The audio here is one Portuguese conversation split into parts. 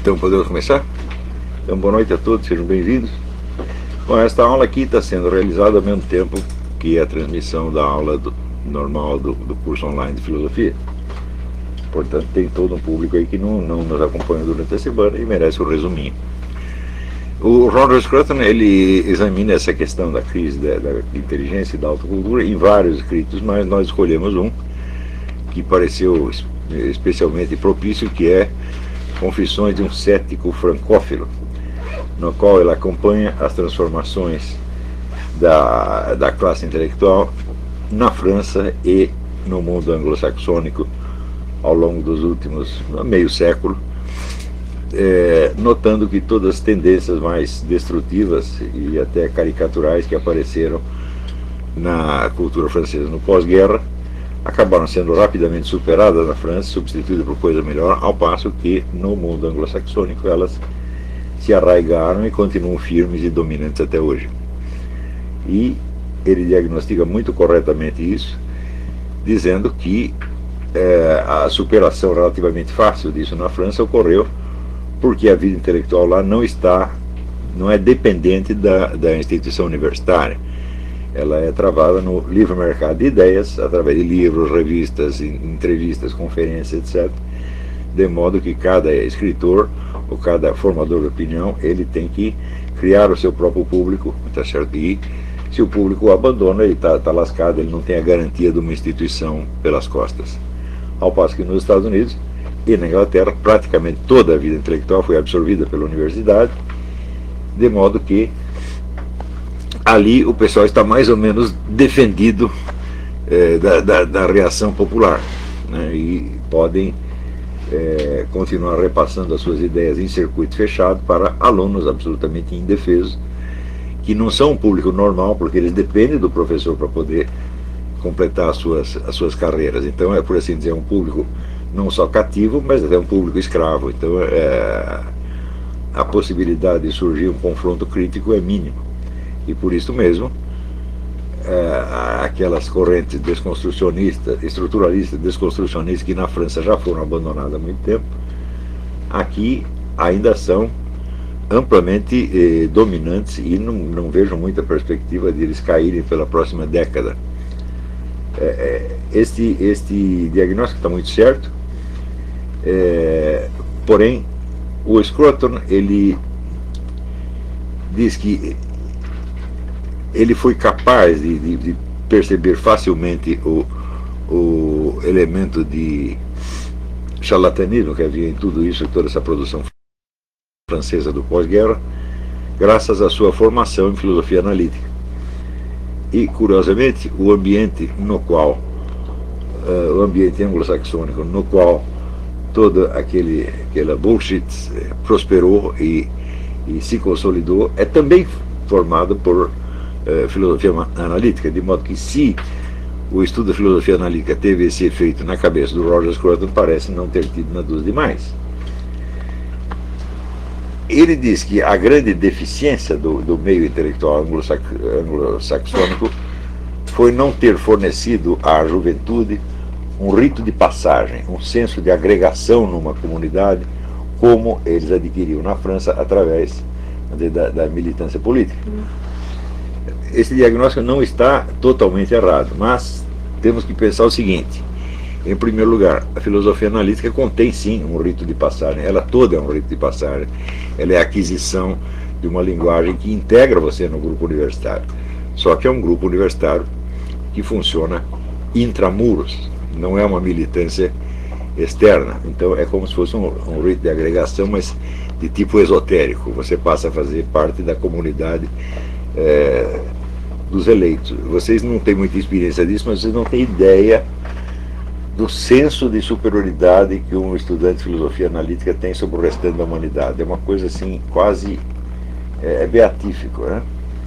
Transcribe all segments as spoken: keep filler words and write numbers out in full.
Então, podemos começar? Então, boa noite a todos, sejam bem-vindos. Bom, esta aula aqui está sendo realizada ao mesmo tempo que a transmissão da aula do, normal do, do curso online de filosofia. Portanto, tem todo um público aí que não, não nos acompanha durante a semana e merece um resuminho. O Roger Scruton, ele examina essa questão da crise da, da inteligência e da autocultura em vários escritos, mas nós escolhemos um que pareceu especialmente propício, que é Confissões de um Cético Francófilo, no qual ele acompanha as transformações da, da classe intelectual na França e no mundo anglo-saxônico ao longo dos últimos meio século, é, notando que todas as tendências mais destrutivas e até caricaturais que apareceram na cultura francesa no pós-guerra acabaram sendo rapidamente superadas na França, substituídas por coisa melhor, ao passo que no mundo anglo-saxônico elas se arraigaram e continuam firmes e dominantes até hoje. E ele diagnostica muito corretamente isso, dizendo que é, a superação relativamente fácil disso na França ocorreu porque a vida intelectual lá não está, não é dependente da, da instituição universitária. Ela é travada no livre mercado de ideias, através de livros, revistas, entrevistas, conferências, etcétera, de modo que cada escritor ou cada formador de opinião, ele tem que criar o seu próprio público, tá certo? E se o público o abandona, ele está tá lascado, ele não tem a garantia de uma instituição pelas costas. Ao passo que nos Estados Unidos e na Inglaterra, praticamente toda a vida intelectual foi absorvida pela universidade, de modo que ali o pessoal está mais ou menos defendido é, da, da, da reação popular, né, e podem é, continuar repassando as suas ideias em circuito fechado para alunos absolutamente indefesos, que não são um público normal, porque eles dependem do professor para poder completar as suas, as suas carreiras. Então é, por assim dizer, um público não só cativo, mas até um público escravo. Então é, a possibilidade de surgir um confronto crítico é mínimo. E por isso mesmo, é, aquelas correntes desconstrucionistas, estruturalistas, desconstrucionistas, que na França já foram abandonadas há muito tempo, aqui ainda são amplamente eh, dominantes e não, não vejo muita perspectiva de eles caírem pela próxima década. É, este, este diagnóstico está muito certo, é, porém, o Scruton, ele diz que ele foi capaz de, de, de perceber facilmente o, o elemento de charlatanismo que havia em tudo isso, toda essa produção francesa do pós-guerra, graças à sua formação em filosofia analítica. E, curiosamente, o ambiente no qual, uh, o ambiente anglo-saxônico, no qual todo aquele, aquela bullshit prosperou e, e se consolidou, é também formado por Uh, filosofia analítica, de modo que se o estudo da filosofia analítica teve esse efeito na cabeça do Roger Scruton, parece não ter tido na dúvida demais. Ele diz que a grande deficiência do, do meio intelectual anglo-saxônico foi não ter fornecido à juventude um rito de passagem, um senso de agregação numa comunidade, como eles adquiriram na França através de, da, da militância política. Esse diagnóstico não está totalmente errado, mas temos que pensar o seguinte: em primeiro lugar, a filosofia analítica contém sim um rito de passagem, ela toda é um rito de passagem, ela é a aquisição de uma linguagem que integra você no grupo universitário, só que é um grupo universitário que funciona intramuros, não é uma militância externa, então é como se fosse um, um rito de agregação, mas de tipo esotérico, você passa a fazer parte da comunidade é, dos eleitos. Vocês não têm muita experiência disso, mas vocês não têm ideia do senso de superioridade que um estudante de filosofia analítica tem sobre o restante da humanidade. É uma coisa assim, quase é, é beatífico, né?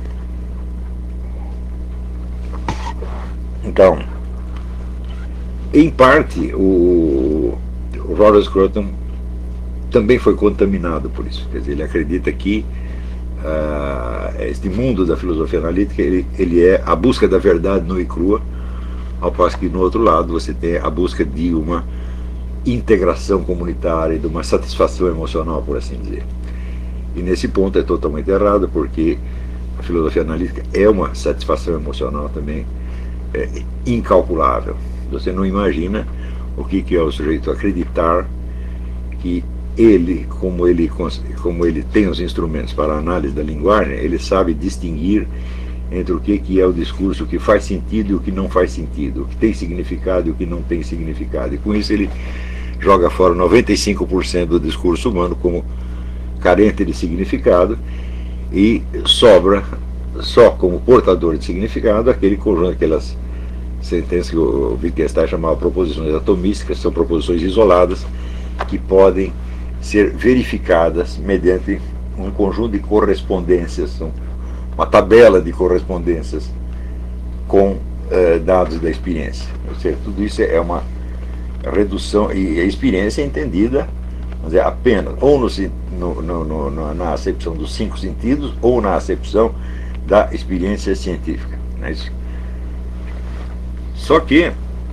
Então, em parte, o, o Roger Scruton também foi contaminado por isso. Quer dizer, ele acredita que Uh, este mundo da filosofia analítica, ele, ele é a busca da verdade nua e crua, ao passo que no outro lado você tem a busca de uma integração comunitária, de uma satisfação emocional, por assim dizer. E nesse ponto é totalmente errado, porque a filosofia analítica é uma satisfação emocional também é, incalculável. Você não imagina o que, que é o sujeito acreditar que ele, como ele, como ele tem os instrumentos para a análise da linguagem, ele sabe distinguir entre o que, que é o discurso que faz sentido e o que não faz sentido, o que tem significado e o que não tem significado. E com isso ele joga fora noventa e cinco por cento do discurso humano como carente de significado e sobra só como portador de significado aquele conjunto, aquelas sentenças que o Wittgenstein chamava proposições atomísticas, são proposições isoladas que podem ser verificadas mediante um conjunto de correspondências, uma tabela de correspondências com eh, dados da experiência. Ou seja, tudo isso é uma redução, e a experiência é entendida, vamos dizer, apenas ou no, no, no, no, na acepção dos cinco sentidos ou na acepção da experiência científica. Não é isso? Só que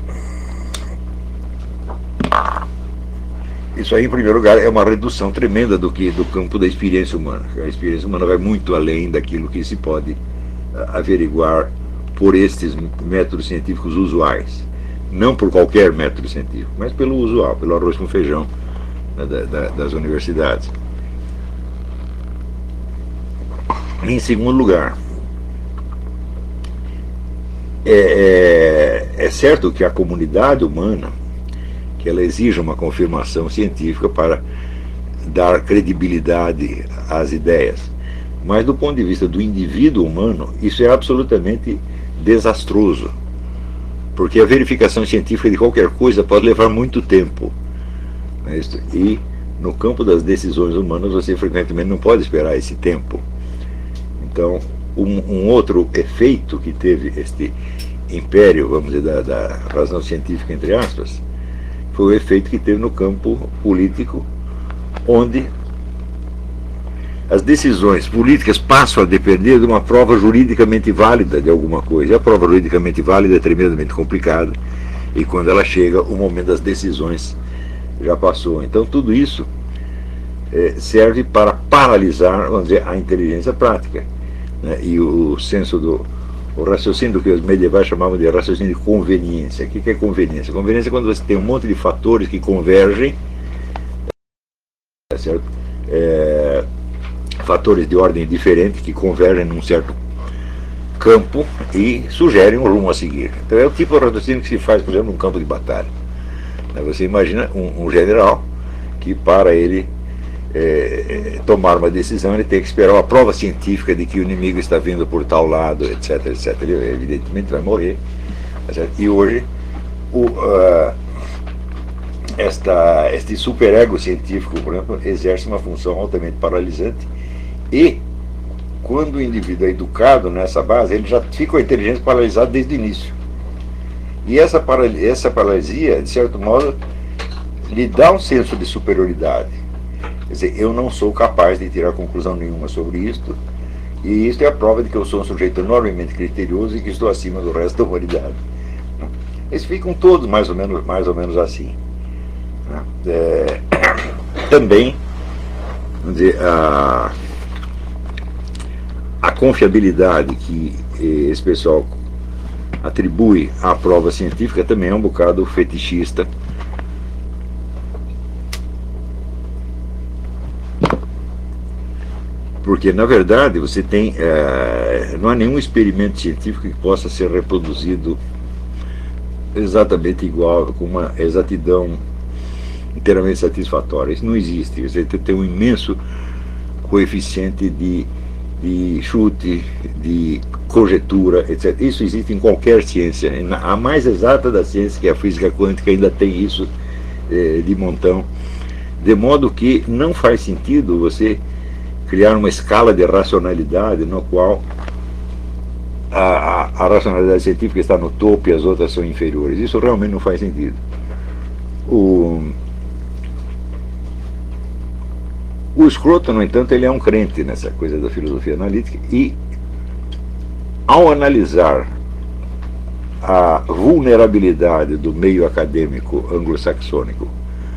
isso aí, em primeiro lugar, é uma redução tremenda do que do campo da experiência humana. A experiência humana vai muito além daquilo que se pode averiguar por estes métodos científicos usuais. Não por qualquer método científico, mas pelo usual, pelo arroz com feijão, né, da, da, das universidades. Em segundo lugar, é, é, é certo que a comunidade humana, que ela exige uma confirmação científica para dar credibilidade às ideias. Mas do ponto de vista do indivíduo humano, isso é absolutamente desastroso, porque a verificação científica de qualquer coisa pode levar muito tempo. E no campo das decisões humanas você frequentemente não pode esperar esse tempo. Então, um, um outro efeito que teve este império, vamos dizer, da, da razão científica, entre aspas, foi o efeito que teve no campo político, onde as decisões políticas passam a depender de uma prova juridicamente válida de alguma coisa. E a prova juridicamente válida é tremendamente complicada, e quando ela chega, o momento das decisões já passou. Então tudo isso é, serve para paralisar, vamos dizer, a inteligência prática, né? E o, o senso do o raciocínio do que os medievais chamavam de raciocínio de conveniência. O que é conveniência? Conveniência é quando você tem um monte de fatores que convergem, certo? É, fatores de ordem diferente que convergem num certo campo e sugerem um rumo a seguir. Então é o tipo de raciocínio que se faz, por exemplo, num campo de batalha. Você imagina um, um general que, para ele É, tomar uma decisão, ele tem que esperar uma prova científica de que o inimigo está vindo por tal lado, etc, etc. Ele evidentemente vai morrer. E hoje o, uh, esta, este superego científico, por exemplo, exerce uma função altamente paralisante, e quando o indivíduo é educado nessa base, ele já fica com a inteligência paralisada desde o início. E essa, paral essa paralisia, de certo modo, lhe dá um senso de superioridade. Quer dizer, eu não sou capaz de tirar conclusão nenhuma sobre isto, e isto é a prova de que eu sou um sujeito enormemente criterioso e que estou acima do resto da humanidade. Eles ficam todos mais ou menos, mais ou menos assim. É, também, vamos dizer, a, a confiabilidade que esse pessoal atribui à prova científica também é um bocado fetichista. Porque, na verdade, você tem, é, não há nenhum experimento científico que possa ser reproduzido exatamente igual, com uma exatidão inteiramente satisfatória. Isso não existe. Você tem um imenso coeficiente de, de chute, de conjetura, etcétera. Isso existe em qualquer ciência. A mais exata da ciência, que é a física quântica, ainda tem isso é, de montão. De modo que não faz sentido você criar uma escala de racionalidade no qual a, a, a racionalidade científica está no topo e as outras são inferiores. Isso realmente não faz sentido. O, o Scruton, no entanto, ele é um crente nessa coisa da filosofia analítica, e ao analisar a vulnerabilidade do meio acadêmico anglo-saxônico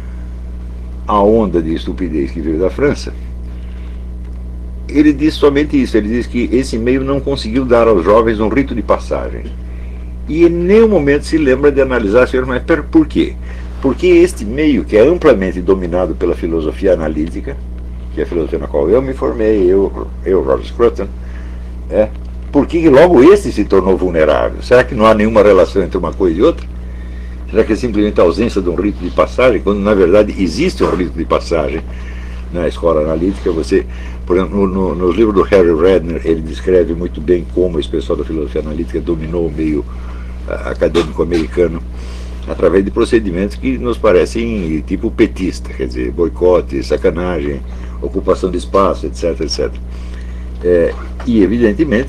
a onda de estupidez que veio da França, ele diz somente isso, ele diz que esse meio não conseguiu dar aos jovens um rito de passagem. E em nenhum momento se lembra de analisar, mas por quê? Porque este meio, que é amplamente dominado pela filosofia analítica, que é a filosofia na qual eu me formei, eu, eu Roger Scruton, é, por que logo esse se tornou vulnerável? Será que não há nenhuma relação entre uma coisa e outra? Será que é simplesmente a ausência de um rito de passagem, quando na verdade existe um rito de passagem na escola analítica? Você, por exemplo, no, nos livros do Harry Redner, ele descreve muito bem como esse pessoal da filosofia analítica dominou o meio uh, acadêmico americano através de procedimentos que nos parecem tipo petista, quer dizer, boicote, sacanagem, ocupação de espaço, etc, etcétera. É, e, evidentemente,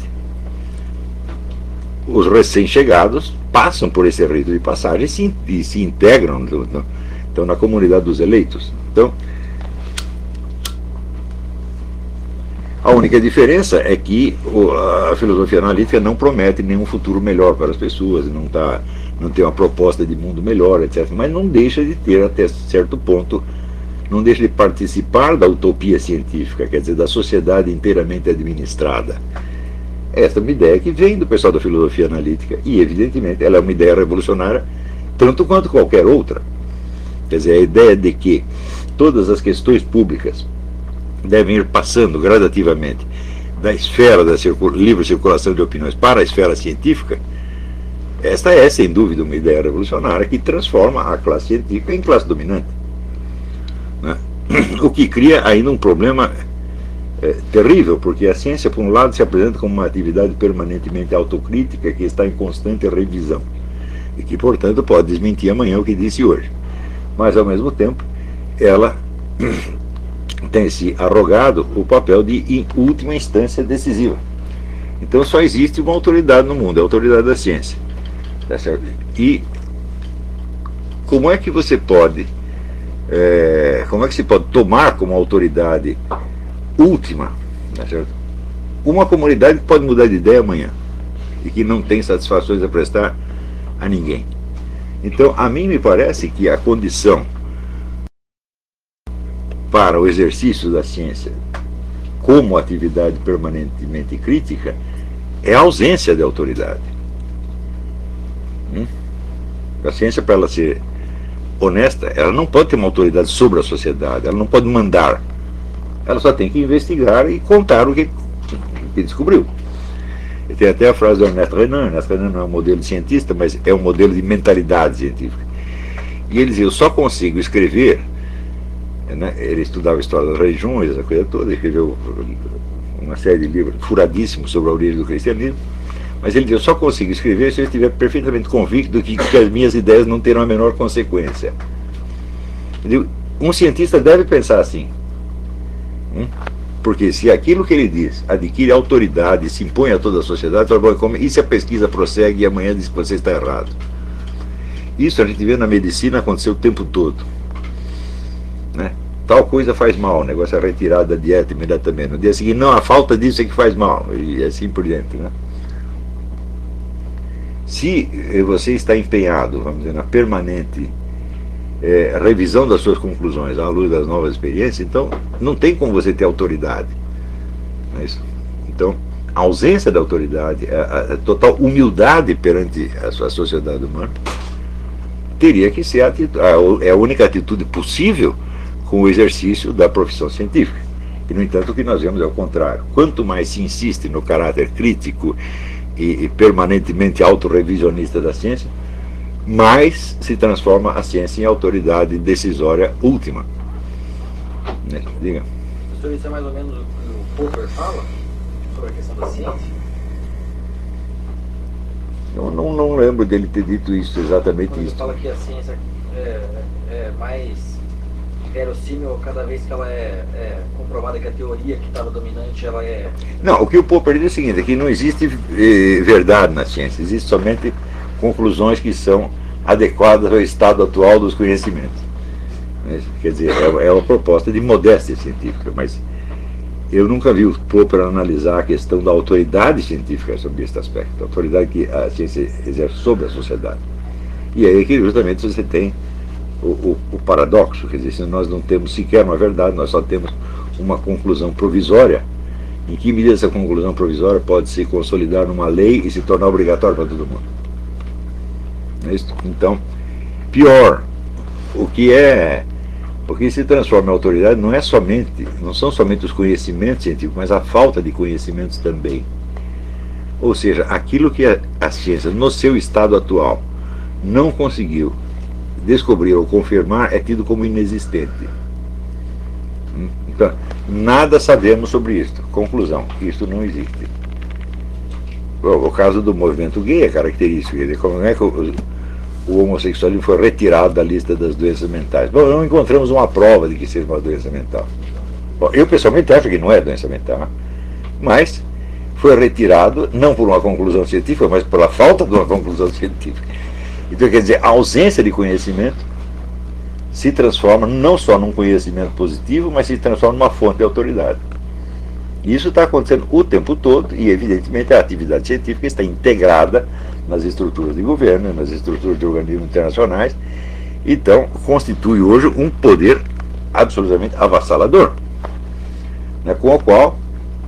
os recém-chegados passam por esse rito de passagem e se, e se integram então, então, na comunidade dos eleitos. Então, a única diferença é que a filosofia analítica não promete nenhum futuro melhor para as pessoas, não, tá, não tem uma proposta de mundo melhor, etcétera. Mas não deixa de ter, até certo ponto, não deixa de participar da utopia científica, quer dizer, da sociedade inteiramente administrada. Esta é uma ideia que vem do pessoal da filosofia analítica e, evidentemente, ela é uma ideia revolucionária tanto quanto qualquer outra. Quer dizer, a ideia de que todas as questões públicas devem ir passando gradativamente da esfera da circul- livre circulação de opiniões para a esfera científica, esta é, sem dúvida, uma ideia revolucionária que transforma a classe científica em classe dominante, né? O que cria ainda um problema é, terrível, porque a ciência, por um lado, se apresenta como uma atividade permanentemente autocrítica que está em constante revisão e que, portanto, pode desmentir amanhã o que disse hoje. Mas, ao mesmo tempo, ela tem se arrogado o papel de, em última instância, decisiva. Então só existe uma autoridade no mundo, a autoridade da ciência. Tá certo? E como é que você pode, é, como é que se pode tomar como autoridade última, tá certo? Uma comunidade que pode mudar de ideia amanhã e que não tem satisfações a prestar a ninguém? Então, a mim me parece que a condição para o exercício da ciência como atividade permanentemente crítica é a ausência de autoridade. Hum? A ciência, para ela ser honesta, ela não pode ter uma autoridade sobre a sociedade, ela não pode mandar, ela só tem que investigar e contar o que, o que descobriu. E tem até a frase do Ernest Renan. Ernest Renan não é um modelo de cientista, mas é um modelo de mentalidade científica. E ele dizia: eu só consigo escrever, né? Ele estudava a história das religiões, a coisa toda, escreveu uma série de livros furadíssimos sobre a origem do cristianismo, mas ele dizia: eu só consigo escrever se eu estiver perfeitamente convicto de que, que as minhas ideias não terão a menor consequência. Eu digo, um cientista deve pensar assim, hum? Porque se aquilo que ele diz adquire autoridade, se impõe a toda a sociedade, e se a pesquisa prossegue e amanhã diz que você está errado? Isso a gente vê na medicina acontecer o tempo todo, né? Tal coisa faz mal, o negócio é retirado da dieta imediatamente. No dia seguinte, não, a falta disso é que faz mal, e assim por diante, né? Se você está empenhado, vamos dizer, na permanente é, revisão das suas conclusões à luz das novas experiências, então não tem como você ter autoridade, não é isso? Então, a ausência da autoridade, a, a total humildade perante a, a sociedade humana, teria que ser a, a, é a única atitude possível com o exercício da profissão científica. E, no entanto, o que nós vemos é o contrário. Quanto mais se insiste no caráter crítico e, e permanentemente autorrevisionista da ciência, mais se transforma a ciência em autoridade decisória última. Né? Diga. Professor, isso é mais ou menos o que o Popper fala sobre a questão da ciência? Eu não, não lembro dele ter dito isso, exatamente Quando isso. ele fala que a ciência é, é mais verossímil cada vez que ela é, é comprovada, que a teoria que estava dominante, ela é... Não, o que o Popper diz é o seguinte, é que não existe eh, verdade na ciência, existe somente conclusões que são adequadas ao estado atual dos conhecimentos. Quer dizer, é, é uma proposta de modéstia científica, mas eu nunca vi o Popper analisar a questão da autoridade científica sobre esse aspecto, a autoridade que a ciência exerce sobre a sociedade. E aí é que justamente você tem o, o, o paradoxo, quer dizer, se nós não temos sequer uma verdade, nós só temos uma conclusão provisória. Em que medida essa conclusão provisória pode se consolidar numa lei e se tornar obrigatória para todo mundo? É isso? Então, pior, o que é, o que se transforma em autoridade não é somente, não são somente os conhecimentos científicos, mas a falta de conhecimentos também. Ou seja, aquilo que a, a ciência, no seu estado atual, não conseguiu descobrir ou confirmar, é tido como inexistente. Então, nada sabemos sobre isto. Conclusão, isto não existe. O, o caso do movimento gay é característico. Como é que o, o homossexualismo foi retirado da lista das doenças mentais? Bom, não encontramos uma prova de que seja uma doença mental. Bom, eu pessoalmente acho que não é doença mental, mas foi retirado não por uma conclusão científica, mas pela falta de uma conclusão científica. Então, quer dizer, a ausência de conhecimento se transforma não só num conhecimento positivo, mas se transforma numa fonte de autoridade. Isso está acontecendo o tempo todo e, evidentemente, a atividade científica está integrada nas estruturas de governo, nas estruturas de organismos internacionais, então constitui hoje um poder absolutamente avassalador, né, com o qual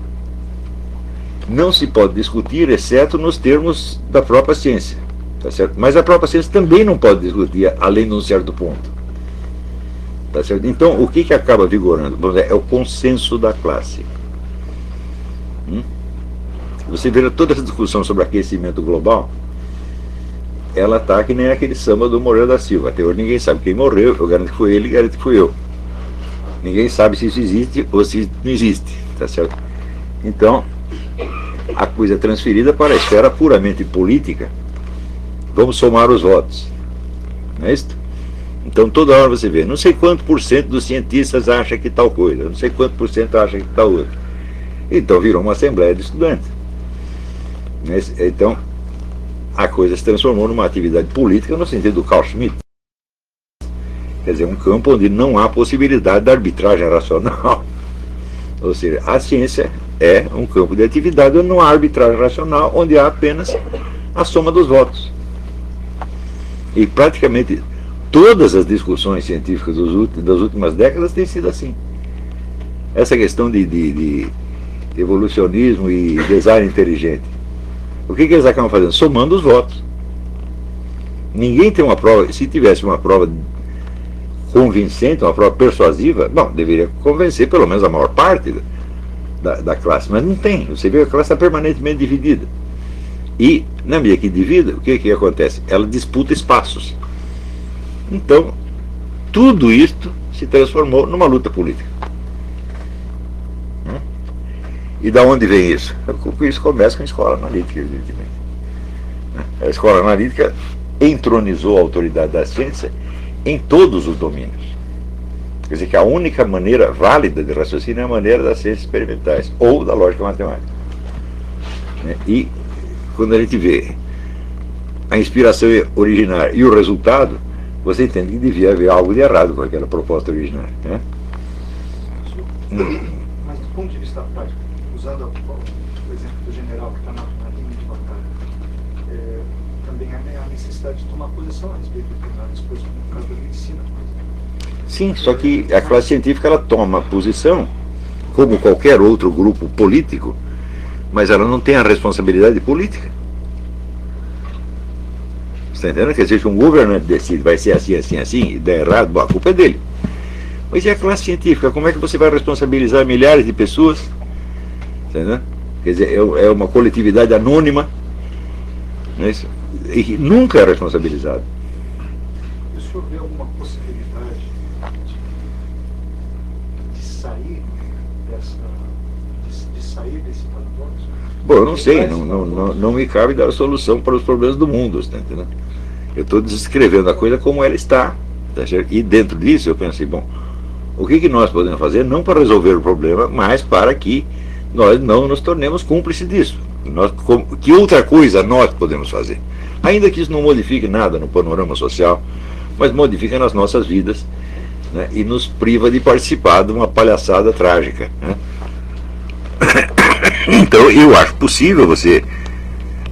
não se pode discutir, exceto nos termos da própria ciência. Tá certo? Mas a própria ciência também não pode discutir além de um certo ponto. Tá certo? Então, o que, que acaba vigorando? Vamos dizer, é o consenso da classe. Hum? Você vê toda essa discussão sobre aquecimento global, ela está que nem aquele samba do Moreira da Silva. Até hoje ninguém sabe quem morreu, eu garanto que foi ele, garanto que fui eu. Ninguém sabe se isso existe ou se não existe. Tá certo? Então, a coisa é transferida para a esfera puramente política. Vamos somar os votos. Não é isso? Então toda hora você vê, não sei quanto por cento dos cientistas acha que tal coisa, não sei quanto por cento acha que tal outra. Então virou uma assembleia de estudantes. Então a coisa se transformou numa atividade política no sentido do Carl Schmitt. Quer dizer, um campo onde não há possibilidade de arbitragem racional. Ou seja, a ciência é um campo de atividade onde não há arbitragem racional, onde há apenas a soma dos votos. E praticamente todas as discussões científicas dos últimos, das últimas décadas têm sido assim. Essa questão de, de, de evolucionismo e design inteligente. O que, que eles acabam fazendo? Somando os votos. Ninguém tem uma prova, se tivesse uma prova convincente, uma prova persuasiva, bom, deveria convencer pelo menos a maior parte da, da classe, mas não tem. Você vê que a classe está permanentemente dividida. E, na medida que divida, o que, que acontece? Ela disputa espaços. Então, tudo isto se transformou numa luta política. E da onde vem isso? Isso começa com a escola analítica, evidentemente. A escola analítica entronizou a autoridade da ciência em todos os domínios. Quer dizer que a única maneira válida de raciocínio é a maneira das ciências experimentais, ou da lógica matemática. E quando a gente vê a inspiração originária e o resultado, você entende que devia haver algo de errado com aquela proposta originária. Né? Mas do ponto de vista prático, usando o exemplo do general que está na, na linha de batalha, é, também há a necessidade de tomar posição a respeito de determinadas coisas, como no caso da medicina. Sim, só que a classe científica ela toma posição, como qualquer outro grupo político, mas ela não tem a responsabilidade política. Você está entendendo? Quer dizer, se um governante decide vai ser assim, assim, assim, e der errado, bom, a culpa é dele. Mas e a classe científica? Como é que você vai responsabilizar milhares de pessoas? Está entendendo? Quer dizer, é uma coletividade anônima, não é isso? E nunca é responsabilizado. E o senhor vê alguma possibilidade de, de sair dessa, de, de sair desse paradoxo? Bom, eu não sei, não, não, não, não me cabe dar a solução para os problemas do mundo, está entendendo? Eu estou descrevendo a coisa como ela está, tá certo? E dentro disso eu pensei, bom, o que, que nós podemos fazer, não para resolver o problema, mas para que nós não nos tornemos cúmplices disso. Nós, com, que outra coisa nós podemos fazer? Ainda que isso não modifique nada no panorama social, mas modifica nas nossas vidas, né, e nos priva de participar de uma palhaçada trágica. Né? Então eu acho possível você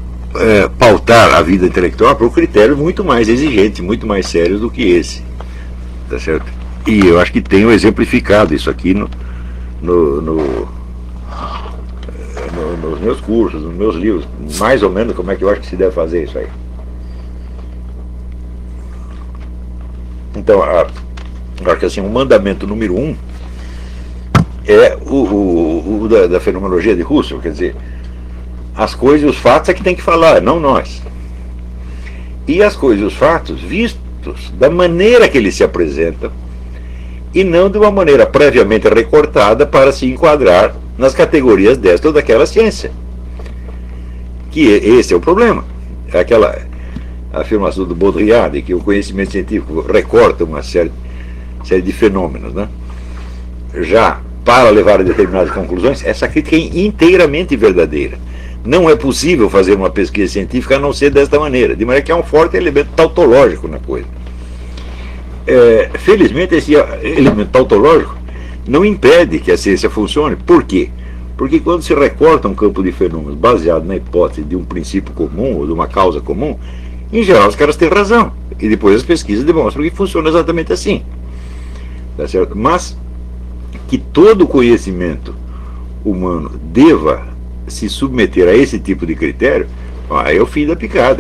é, pautar a vida intelectual por um critério muito mais exigente, muito mais sério do que esse. Tá certo? E eu acho que tenho exemplificado isso aqui no, no, no, no, nos meus cursos, nos meus livros, mais ou menos como é que eu acho que se deve fazer isso aí. Então, a, eu acho que assim, o mandamento número um é o, o, o da, da fenomenologia de Husserl, quer dizer, as coisas e os fatos é que tem que falar, não nós. E as coisas e os fatos vistos da maneira que eles se apresentam, e não de uma maneira previamente recortada para se enquadrar nas categorias desta ou daquela ciência. Que esse é o problema. É aquela afirmação do Baudrillard, de que o conhecimento científico recorta uma série, série de fenômenos, né? Já para levar a determinadas conclusões, essa crítica é inteiramente verdadeira. Não é possível fazer uma pesquisa científica a não ser desta maneira, de maneira que há um forte elemento tautológico na coisa. É, felizmente, esse elemento tautológico não impede que a ciência funcione. Por quê? Porque quando se recorta um campo de fenômenos baseado na hipótese de um princípio comum ou de uma causa comum, em geral os caras têm razão. E depois as pesquisas demonstram que funciona exatamente assim. Tá certo? Mas que todo conhecimento humano deva se submeter a esse tipo de critério, aí é o fim da picada.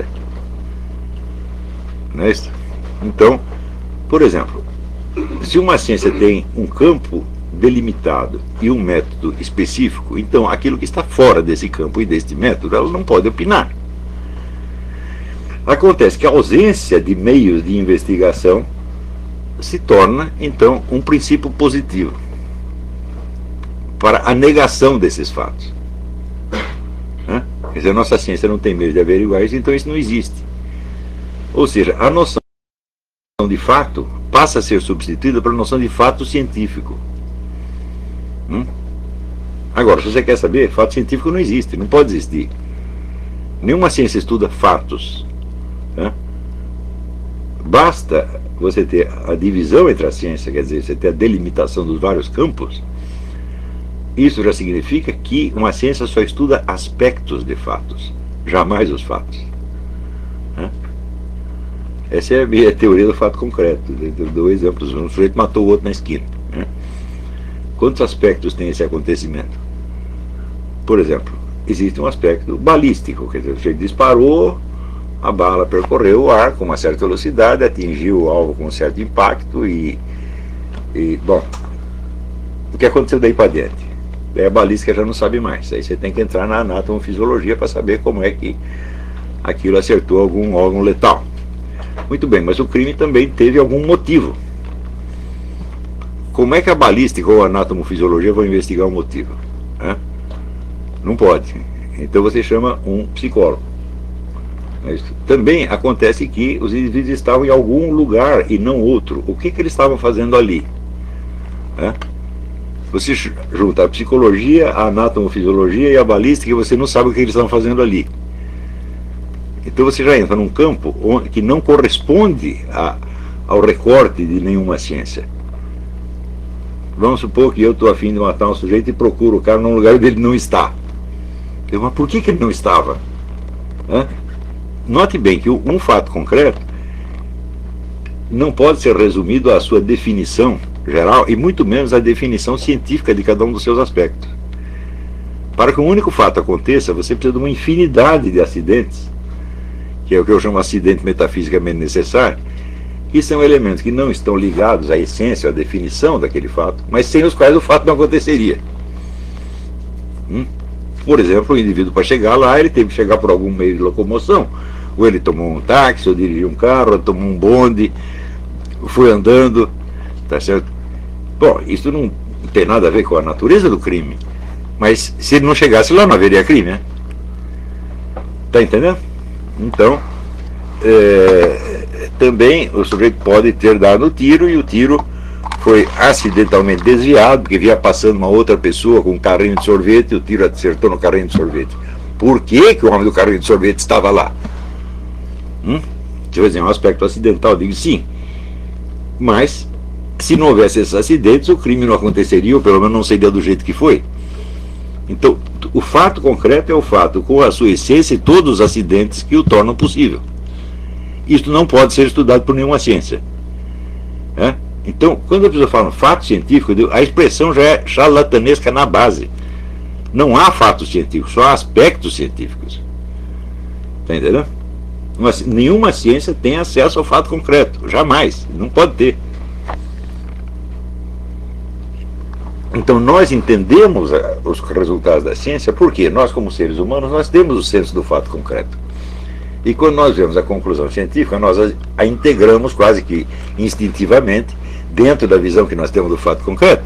Não é isso? Então, por exemplo, se uma ciência tem um campo delimitado e um método específico, então aquilo que está fora desse campo e deste método, ela não pode opinar. Acontece que a ausência de meios de investigação se torna, então, um princípio positivo para a negação desses fatos. Né? Quer dizer, a nossa ciência não tem meios de averiguar isso, então isso não existe. Ou seja, a noção de fato passa a ser substituída pela noção de fato científico. Hum? Agora, se você quer saber, fato científico não existe, não pode existir. Nenhuma ciência estuda fatos. Né? Basta você ter a divisão entre a ciência, quer dizer, você ter a delimitação dos vários campos. Isso já significa que uma ciência só estuda aspectos de fatos, jamais os fatos. Né? Essa é a minha teoria do fato concreto. Eu dou exemplos. Um sujeito matou o outro na esquina. Né? Quantos aspectos tem esse acontecimento? Por exemplo, existe um aspecto balístico, quer dizer, o sujeito disparou, a bala percorreu o ar com uma certa velocidade, atingiu o alvo com um certo impacto e, e bom, o que aconteceu daí para diante? Daí a balística já não sabe mais. Aí você tem que entrar na anatomofisiologia para saber como é que aquilo acertou algum órgão letal. Muito bem, mas o crime também teve algum motivo. Como é que a balística ou a anatomofisiologia vão investigar o motivo? Né? Não pode. Então você chama um psicólogo. Mas também acontece que os indivíduos estavam em algum lugar e não outro. O que, que eles estavam fazendo ali? Né? Você junta a psicologia, a anatomofisiologia e a balística e você não sabe o que eles estavam fazendo ali. Então você já entra num campo onde, que não corresponde a, ao recorte de nenhuma ciência. Vamos supor que eu estou a fim de matar um sujeito e procuro o cara num lugar onde ele não está. Eu, mas por que, que ele não estava? Hã? Note bem que um fato concreto não pode ser resumido à sua definição geral e muito menos à definição científica de cada um dos seus aspectos. Para que um único fato aconteça, você precisa de uma infinidade de acidentes, que é o que eu chamo de acidente metafisicamente necessário, que são elementos que não estão ligados à essência, à definição daquele fato, mas sem os quais o fato não aconteceria. Hum? Por exemplo, o indivíduo, para chegar lá, ele teve que chegar por algum meio de locomoção. Ou ele tomou um táxi, ou dirigiu um carro, ou tomou um bonde, foi andando, tá certo? Bom, isso não tem nada a ver com a natureza do crime, mas se ele não chegasse lá, não haveria crime, né? Tá entendendo? Então, é, também o sujeito pode ter dado o tiro e o tiro foi acidentalmente desviado, porque vinha passando uma outra pessoa com um carrinho de sorvete e o tiro acertou no carrinho de sorvete. Por que, que o homem do carrinho de sorvete estava lá? Hum? Deixa eu dizer, é um aspecto acidental, eu digo sim. Mas, se não houvesse esses acidentes, o crime não aconteceria, ou pelo menos não seria do jeito que foi. Então, o fato concreto é o fato com a sua essência e todos os acidentes que o tornam possível. Isto não pode ser estudado por nenhuma ciência. É? Então, quando a pessoa fala fato científico, a expressão já é charlatanesca na base. Não há fatos científicos, só há aspectos científicos. Está entendendo? Mas nenhuma ciência tem acesso ao fato concreto, jamais, não pode ter. Então nós entendemos os resultados da ciência porque nós, como seres humanos, nós temos o senso do fato concreto. E quando nós vemos a conclusão científica, nós a integramos quase que instintivamente dentro da visão que nós temos do fato concreto.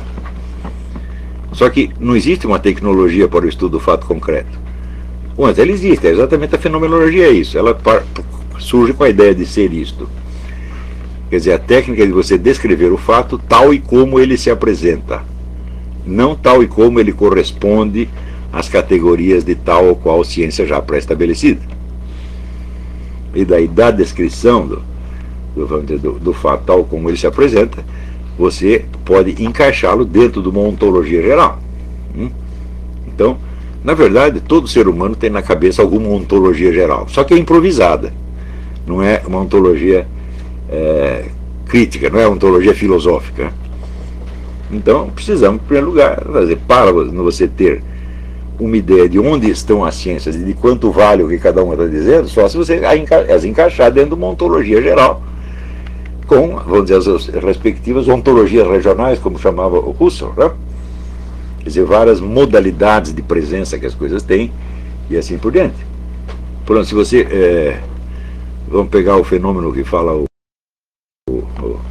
Só que não existe uma tecnologia para o estudo do fato concreto. Mas ela existe, é exatamente a fenomenologia, é isso. Ela surge com a ideia de ser isto. Quer dizer, a técnica de você descrever o fato tal e como ele se apresenta, não tal e como ele corresponde às categorias de tal ou qual ciência já pré-estabelecida. E daí, da descrição do, do, vamos dizer, do, do fato tal como ele se apresenta, você pode encaixá-lo dentro de uma ontologia geral. Hum? Então, na verdade, todo ser humano tem na cabeça alguma ontologia geral, só que é improvisada, não é uma ontologia é, crítica, não é uma ontologia filosófica. Então, precisamos, em primeiro lugar, fazer, para você ter uma ideia de onde estão as ciências e de quanto vale o que cada uma está dizendo, só se você as encaixar dentro de uma ontologia geral, com, vamos dizer, as respectivas ontologias regionais, como chamava o Husserl, né? Quer dizer, várias modalidades de presença que as coisas têm, e assim por diante. Portanto, se você, é, vamos pegar o fenômeno que fala o, o, o,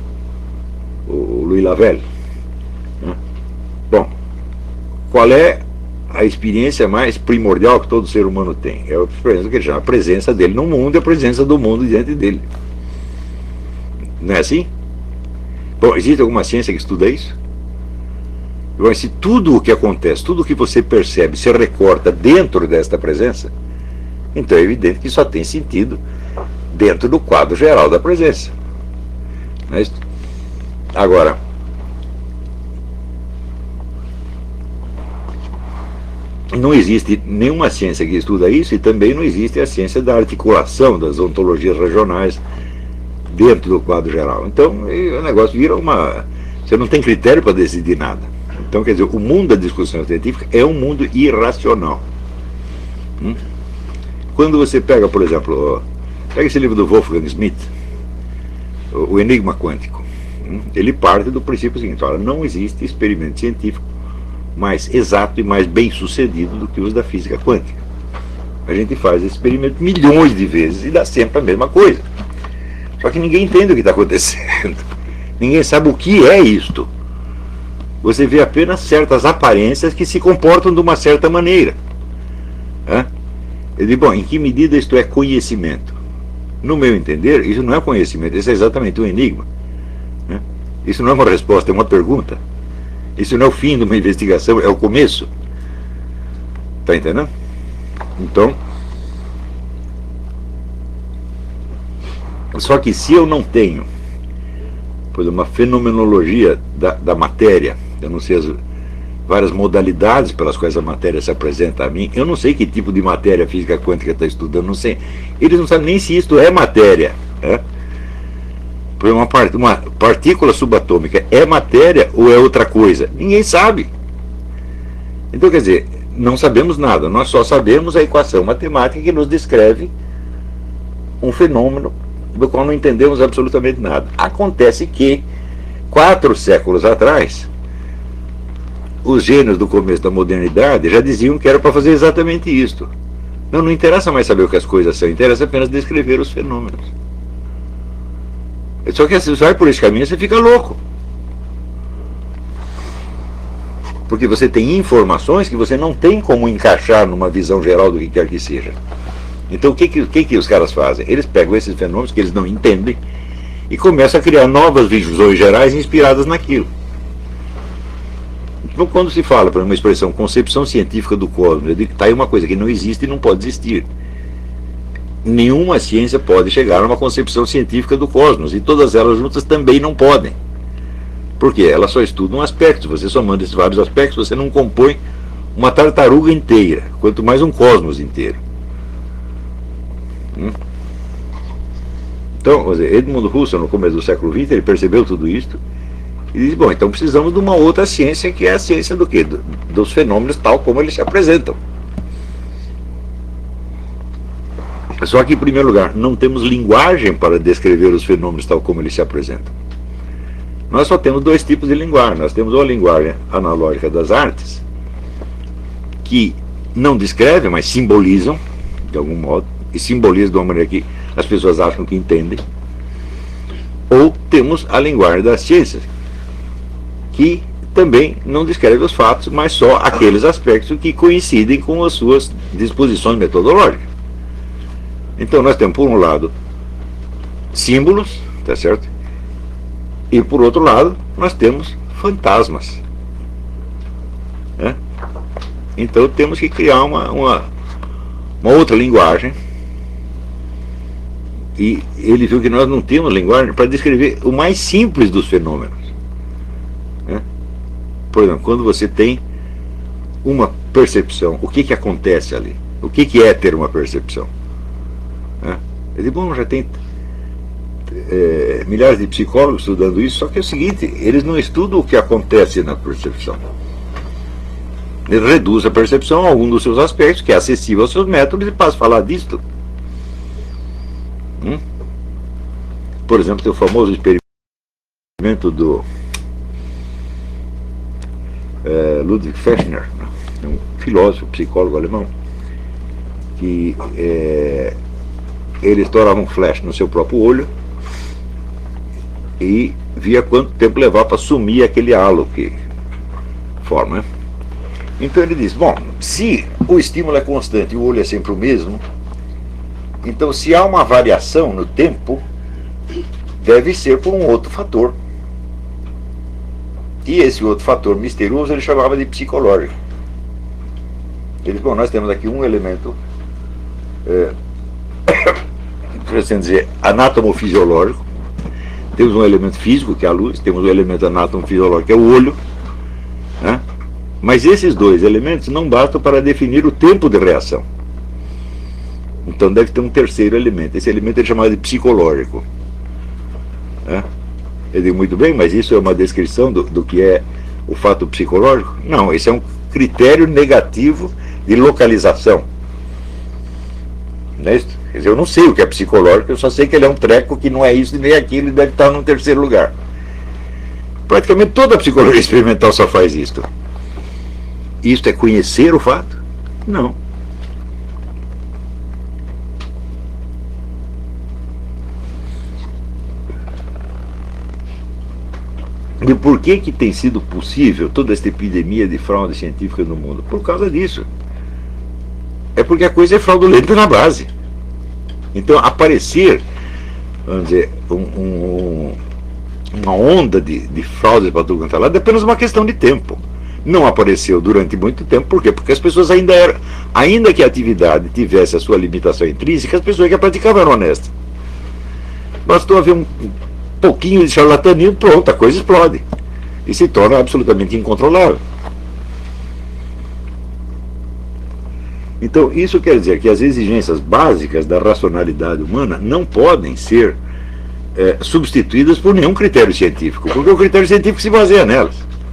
o Louis Lavelle, né? Bom, qual é a experiência mais primordial que todo ser humano tem? É a experiência que ele chama a presença dele no mundo e a presença do mundo diante dele. Não é assim? Bom, existe alguma ciência que estuda isso? Bom, se tudo o que acontece, tudo o que você percebe se recorta dentro desta presença, então é evidente que só tem sentido dentro do quadro geral da presença. Não é isso? Agora, não existe nenhuma ciência que estuda isso e também não existe a ciência da articulação das ontologias regionais dentro do quadro geral. Então o negócio vira uma... Você não tem critério para decidir nada. Então, quer dizer, o mundo da discussão científica é um mundo irracional. Hum? Quando você pega, por exemplo, pega esse livro do Wolfgang Schmidt, O Enigma Quântico, hum? Ele parte do princípio seguinte: olha, não existe experimento científico mais exato e mais bem sucedido do que os da física quântica. A gente faz esse experimento milhões de vezes e dá sempre a mesma coisa. Só que ninguém entende o que está acontecendo. Ninguém sabe o que é isto. Você vê apenas certas aparências que se comportam de uma certa maneira. Hã? Eu digo, bom, em que medida isto é conhecimento? No meu entender, isso não é conhecimento, isso é exatamente um enigma. Hã? Isso não é uma resposta, é uma pergunta. Isso não é o fim de uma investigação, é o começo. Está entendendo? Então, só que se eu não tenho, por exemplo, uma fenomenologia da, da matéria, eu não sei as várias modalidades pelas quais a matéria se apresenta a mim, eu não sei que tipo de matéria a física quântica está estudando, não sei. Eles não sabem nem se isto é matéria. Né? Por uma, part, uma partícula subatômica é matéria ou é outra coisa? Ninguém sabe. Então, quer dizer, não sabemos nada, nós só sabemos a equação matemática que nos descreve um fenômeno do qual não entendemos absolutamente nada. Acontece que, quatro séculos atrás, os gênios do começo da modernidade já diziam que era para fazer exatamente isto. Não, não interessa mais saber o que as coisas são, interessa apenas descrever os fenômenos. Só que se você vai por esse caminho, você fica louco. Porque você tem informações que você não tem como encaixar numa visão geral do que quer que seja. Então o que, que, que, que os caras fazem? Eles pegam esses fenômenos que eles não entendem e começam a criar novas visões gerais inspiradas naquilo. Então, quando se fala, por uma expressão, concepção científica do cosmos, eu digo que está aí uma coisa que não existe e não pode existir. Nenhuma ciência pode chegar a uma concepção científica do cosmos, e todas elas juntas também não podem. Porque elas só estudam aspectos. Você somando esses vários aspectos, você não compõe uma tartaruga inteira, quanto mais um cosmos inteiro. Hum? Então, quer dizer, Edmund Husserl, no começo do século vinte, ele percebeu tudo isto E diz, bom, então precisamos de uma outra ciência, que é a ciência do quê? Do, dos fenômenos tal como eles se apresentam. Só que, em primeiro lugar, não temos linguagem para descrever os fenômenos tal como eles se apresentam. Nós só temos dois tipos de linguagem. Nós temos uma linguagem analógica das artes, que não descreve, mas simbolizam, de algum modo, e simbolizam de uma maneira que as pessoas acham que entendem. Ou temos a linguagem das ciências, que também não descreve os fatos, mas só aqueles aspectos que coincidem com as suas disposições metodológicas. Então nós temos, por um lado, símbolos, tá certo? E por outro lado, nós temos fantasmas, né? Então temos que criar uma, uma, uma outra linguagem. E ele viu que nós não temos linguagem para descrever o mais simples dos fenômenos, né? Por exemplo, quando você tem uma percepção, o que que acontece ali? O que que é ter uma percepção? Né? Eu digo, bom, já tem é, milhares de psicólogos estudando isso, só que é o seguinte, eles não estudam o que acontece na percepção. Eles reduzem a percepção a algum dos seus aspectos, que é acessível aos seus métodos, e passam a falar disto. Hum? Por exemplo, tem o famoso experimento do é, Ludwig Fechner, um filósofo, psicólogo alemão, que é, ele estourava um flash no seu próprio olho e via quanto tempo levava para sumir aquele halo que forma, né? Então ele diz, bom, se o estímulo é constante e o olho é sempre o mesmo, então se há uma variação no tempo, deve ser por um outro fator. E esse outro fator misterioso ele chamava de psicológico. Ele disse, bom, nós temos aqui um elemento é, por assim dizer, anatomofisiológico. Temos um elemento físico, que é a luz, temos um elemento anatomofisiológico, que é o olho, né? Mas esses dois elementos não bastam para definir o tempo de reação. Então deve ter um terceiro elemento. Esse elemento é chamado de psicológico, né? Eu digo, muito bem, mas isso é uma descrição do, do que é o fato psicológico? Não, esse é um critério negativo de localização. Não é isso? Quer dizer, eu não sei o que é psicológico, eu só sei que ele é um treco que não é isso nem aquilo e deve estar num terceiro lugar. Praticamente toda a psicologia experimental só faz isto. Isto é conhecer o fato? Não. E por que que tem sido possível toda esta epidemia de fraude científica no mundo? Por causa disso. É porque a coisa é fraudulenta na base. Então aparecer, vamos dizer, um, um, uma onda de, de fraudes para tudo quanto é lado é apenas uma questão de tempo. Não apareceu durante muito tempo, por quê? Porque as pessoas ainda eram, ainda que a atividade tivesse a sua limitação intrínseca, as pessoas que a praticavam eram honestas. Bastou haver um pouquinho de charlatanismo, pronto, a coisa explode e se torna absolutamente incontrolável. Então isso quer dizer que as exigências básicas da racionalidade humana não podem ser é, substituídas por nenhum critério científico, porque o critério científico se baseia nelas.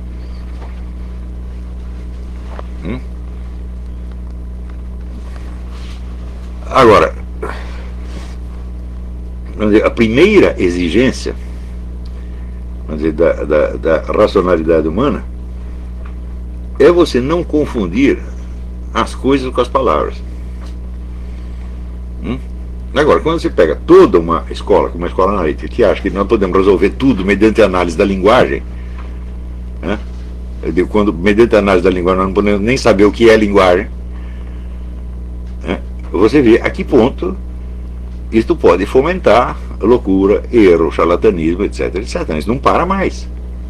Hum? Agora, vamos dizer, a primeira exigência, vamos dizer, da, da, da racionalidade humana é você não confundir as coisas com as palavras. Hum? Agora, quando você pega toda uma escola, como uma escola analítica, que acha que nós podemos resolver tudo mediante a análise da linguagem, né? Eu digo, quando, mediante a análise da linguagem, nós não podemos nem saber o que é linguagem, né? Você vê a que ponto isto pode fomentar loucura, erro, charlatanismo, etc, etcétera. Isso não para mais.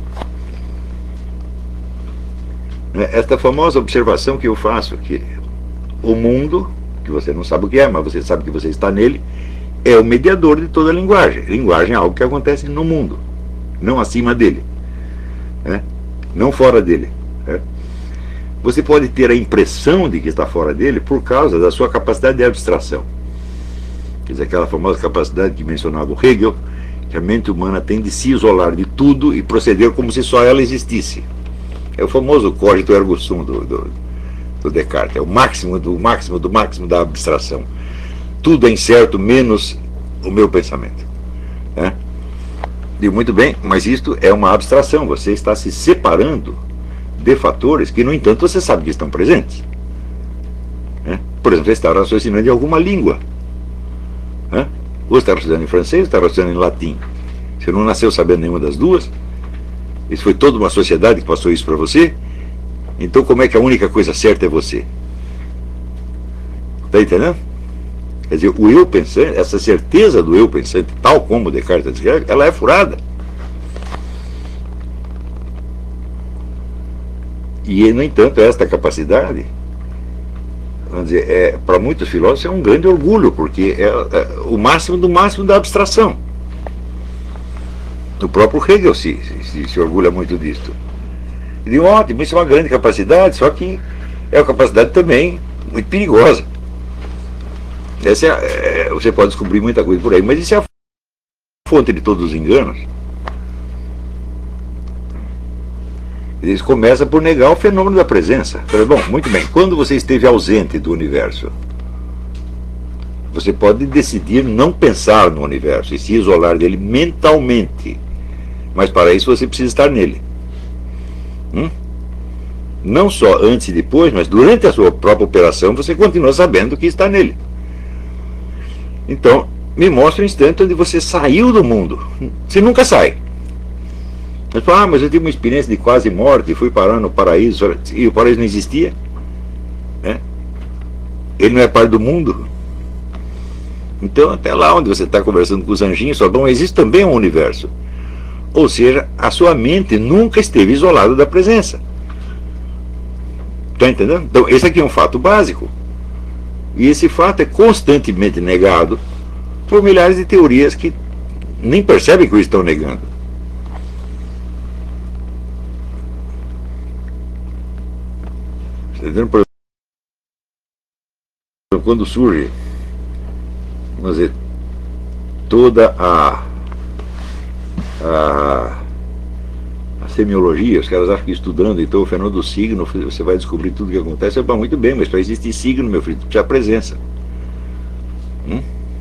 Esta famosa observação que eu faço, que o mundo, que você não sabe o que é, mas você sabe que você está nele, é o mediador de toda a linguagem. Linguagem é algo que acontece no mundo, não acima dele, né? Não fora dele, né? Você pode ter a impressão de que está fora dele por causa da sua capacidade de abstração. Quer dizer, aquela famosa capacidade que mencionava o Hegel, que a mente humana tem de se isolar de tudo e proceder como se só ela existisse. É o famoso cogito ergo sum do, do, do Descartes. É o máximo do máximo do máximo da abstração. Tudo é incerto, menos o meu pensamento. Né? Digo, muito bem, mas isto é uma abstração. Você está se separando de fatores que, no entanto, você sabe que estão presentes. Né? Por exemplo, você está raciocinando em alguma língua. Né? Ou está raciocinando em francês, ou está raciocinando em latim. Você não nasceu sabendo nenhuma das duas. Isso foi toda uma sociedade que passou isso para você. Então, como é que a única coisa certa é você? Está entendendo? Quer dizer, o eu pensante, essa certeza do eu pensante, tal como Descartes descreve, ela é furada. E, no entanto, esta capacidade, vamos dizer, é, para muitos filósofos é um grande orgulho, porque é, é o máximo do máximo da abstração. O próprio Hegel se, se, se orgulha muito disso. Ele diz, ótimo, isso é uma grande capacidade, só que é uma capacidade também muito perigosa. Essa é, é, você pode descobrir muita coisa por aí, mas isso é a fonte de todos os enganos. Eles começam por negar o fenômeno da presença. Falei, bom, muito bem, quando você esteve ausente do universo, você pode decidir não pensar no universo e se isolar dele mentalmente, mas para isso você precisa estar nele. Hum? Não só antes e depois, mas durante a sua própria operação você continua sabendo que está nele. Então, me mostra um instante onde você saiu do mundo. Você nunca sai. Você fala, ah, mas eu tive uma experiência de quase morte, fui parar no paraíso, e o paraíso não existia. Né? Ele não é parte do mundo. Então, até lá onde você está conversando com os anjinhos, só bom, existe também um universo. Ou seja, a sua mente nunca esteve isolada da presença. Está entendendo? Então, esse aqui é um fato básico. E esse fato é constantemente negado por milhares de teorias que nem percebem que o estão negando. Está entendendo? Por exemplo, quando surge, vamos dizer, toda a, a, a semiologia, os caras acham que estudando então o fenômeno do signo você vai descobrir tudo o que acontece. Bom, muito bem, mas para existir signo, meu filho, precisa presença. Hum?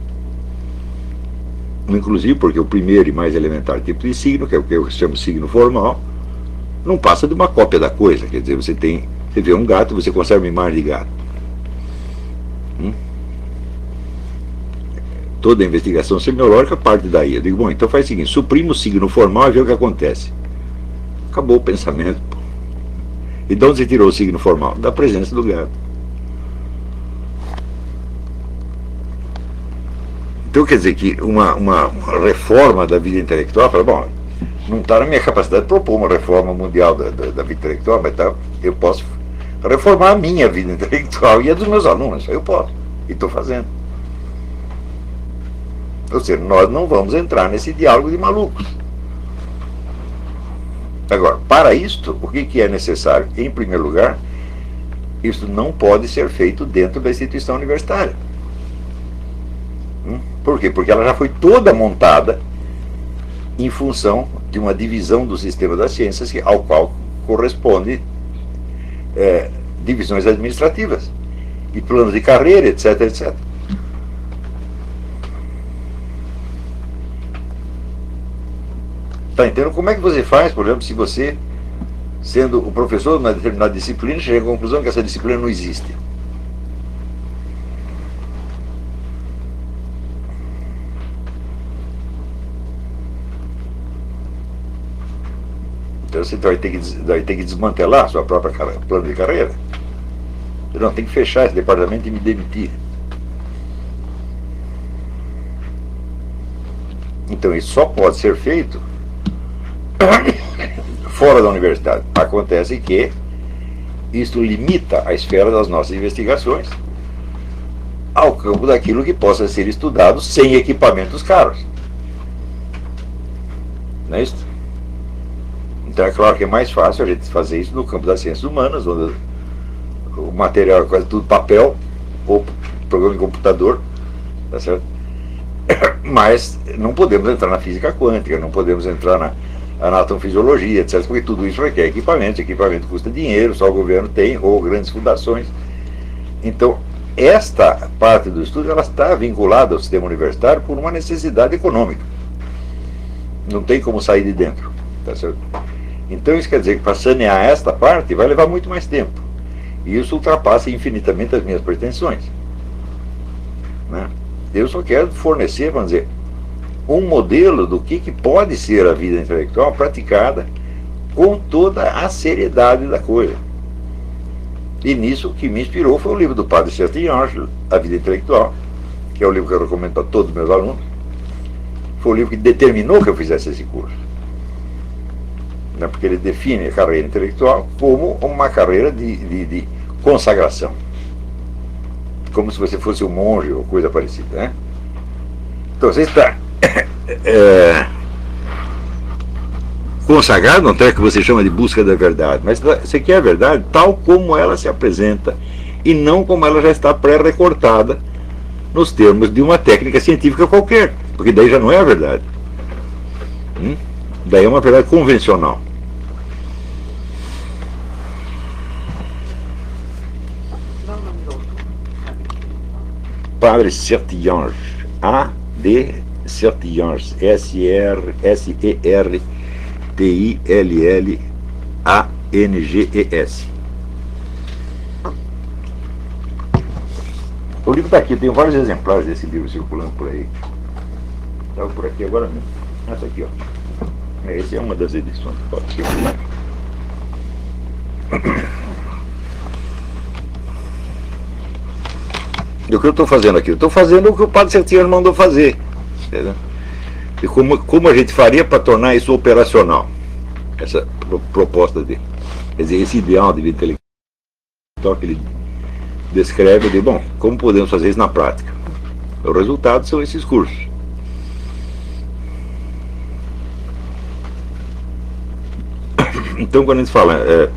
Inclusive porque o primeiro e mais elementar tipo de signo, que é o que eu chamo signo formal, não passa de uma cópia da coisa. Quer dizer, você tem, você vê um gato, você consegue uma imagem de gato. Hum? Toda a investigação semiológica parte daí. Eu digo, bom, então faz o seguinte, suprime o signo formal e vê o que acontece. Acabou o pensamento. E de onde você tirou o signo formal? Da presença do gato. Então quer dizer que uma, uma, uma reforma da vida intelectual, fala, bom, não está na minha capacidade de propor uma reforma mundial da, da, da vida intelectual, mas tá, eu posso reformar a minha vida intelectual e a dos meus alunos, eu posso, e estou fazendo. Ou seja, nós não vamos entrar nesse diálogo de malucos. Agora, para isto, o que, que é necessário? Em primeiro lugar, isso não pode ser feito dentro da instituição universitária. Hum? Por quê? Porque ela já foi toda montada em função de uma divisão do sistema das ciências que, ao qual corresponde é, divisões administrativas e planos de carreira, etc, etcétera. Tá entendendo? Como é que você faz, por exemplo, se você, sendo o professor de uma determinada disciplina, chega à conclusão que essa disciplina não existe? Então você vai ter que, vai ter que desmantelar a sua própria plano de carreira. Não, tem que fechar esse departamento e me demitir. Então isso só pode ser feito fora da universidade. Acontece que isto limita a esfera das nossas investigações ao campo daquilo que possa ser estudado sem equipamentos caros. Não é isso? Então é claro que é mais fácil a gente fazer isso no campo das ciências humanas, onde o material é quase tudo papel ou programa de computador, tá certo? Mas não podemos entrar na física quântica, não podemos entrar na anatomofisiologia, etcétera, porque tudo isso requer equipamento, equipamento custa dinheiro, só o governo tem, ou grandes fundações. Então, esta parte do estudo ela está vinculada ao sistema universitário por uma necessidade econômica. Não tem como sair de dentro. Tá certo? Então, isso quer dizer que para sanear esta parte vai levar muito mais tempo. E isso ultrapassa infinitamente as minhas pretensões. Né? Eu só quero fornecer, vamos dizer, um modelo do que, que pode ser a vida intelectual praticada com toda a seriedade da coisa. E nisso o que me inspirou foi o livro do padre Chatillon, A Vida Intelectual, que é o livro que eu recomendo para todos os meus alunos. Foi o livro que determinou que eu fizesse esse curso. Né? Porque ele define a carreira intelectual como uma carreira de, de, de consagração. Como se você fosse um monge ou coisa parecida. Né? Então você está é, consagrado num treco que você chama de busca da verdade, mas você quer a verdade tal como ela se apresenta e não como ela já está pré-recortada nos termos de uma técnica científica qualquer, porque daí já não é a verdade. Hum? Daí é uma verdade convencional. Padre Chatillon, A D Chatillon, S E R T I L L A N G E S. O livro está aqui, tem vários exemplares desse livro circulando por aí. Estava por aqui agora mesmo. Essa aqui, ó. Essa é uma das edições que pode circular. E o que eu estou fazendo aqui? Eu estou fazendo o que o padre Chatillon mandou fazer. Entendeu? E como, como a gente faria para tornar isso operacional? Essa pro, proposta dele. Quer dizer, esse ideal de vida intelectual que ele descreve, de, bom, como podemos fazer isso na prática? O resultado são esses cursos. Então, quando a gente fala... É,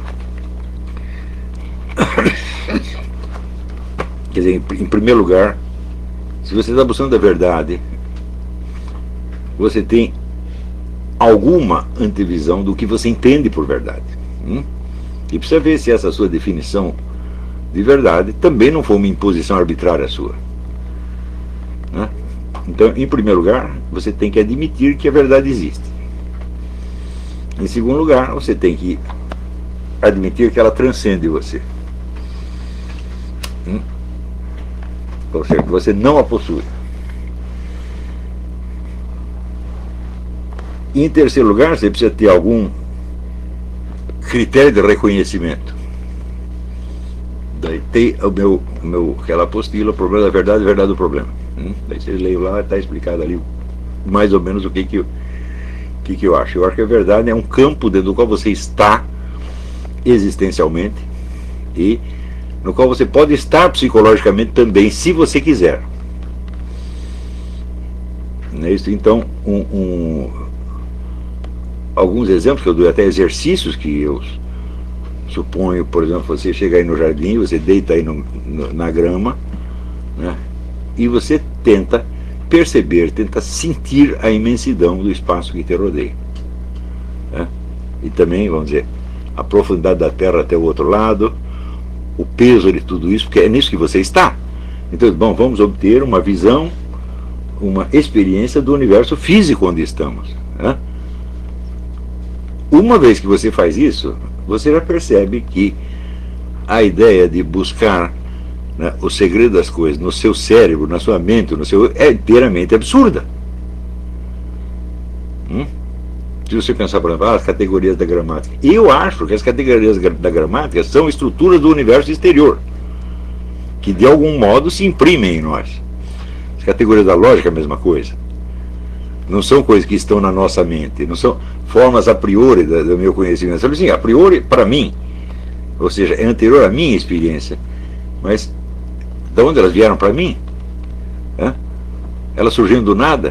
quer dizer, em, em primeiro lugar, se você está buscando a verdade, você tem alguma antevisão do que você entende por verdade. Hum? E precisa ver se essa sua definição de verdade também não foi uma imposição arbitrária sua. Né? Então, em primeiro lugar, você tem que admitir que a verdade existe. Em segundo lugar, você tem que admitir que ela transcende você. Hum? Ou seja, que você não a possui. E em terceiro lugar, você precisa ter algum critério de reconhecimento. Daí tem o meu, o meu, aquela apostila, o problema da verdade, a verdade do problema. Hum? Daí você lê lá, está explicado ali mais ou menos o que que eu, que que eu acho. Eu acho que a verdade é um campo dentro do qual você está existencialmente e no qual você pode estar psicologicamente também, se você quiser. Não é isso? Então, um, um, alguns exemplos que eu dou, até exercícios que eu suponho, por exemplo, você chega aí no jardim, você deita aí no, no, na grama, né, e você tenta perceber, tenta sentir a imensidão do espaço que te rodeia. Né? E também, vamos dizer, a profundidade da Terra até o outro lado, o peso de tudo isso, porque é nisso que você está. Então, bom, vamos obter uma visão, uma experiência do universo físico onde estamos. Né? Uma vez que você faz isso, você já percebe que a ideia de buscar, né, o segredo das coisas no seu cérebro, na sua mente, no seu, é inteiramente absurda. Hum? Se você pensar, por exemplo, ah, as categorias da gramática. Eu acho que as categorias da gramática são estruturas do universo exterior, que de algum modo se imprimem em nós. As categorias da lógica é a mesma coisa. Não são coisas que estão na nossa mente, não são formas a priori do, do meu conhecimento. Sabe assim, a priori, para mim, ou seja, é anterior à minha experiência, mas de onde elas vieram para mim? É? Elas surgiram do nada?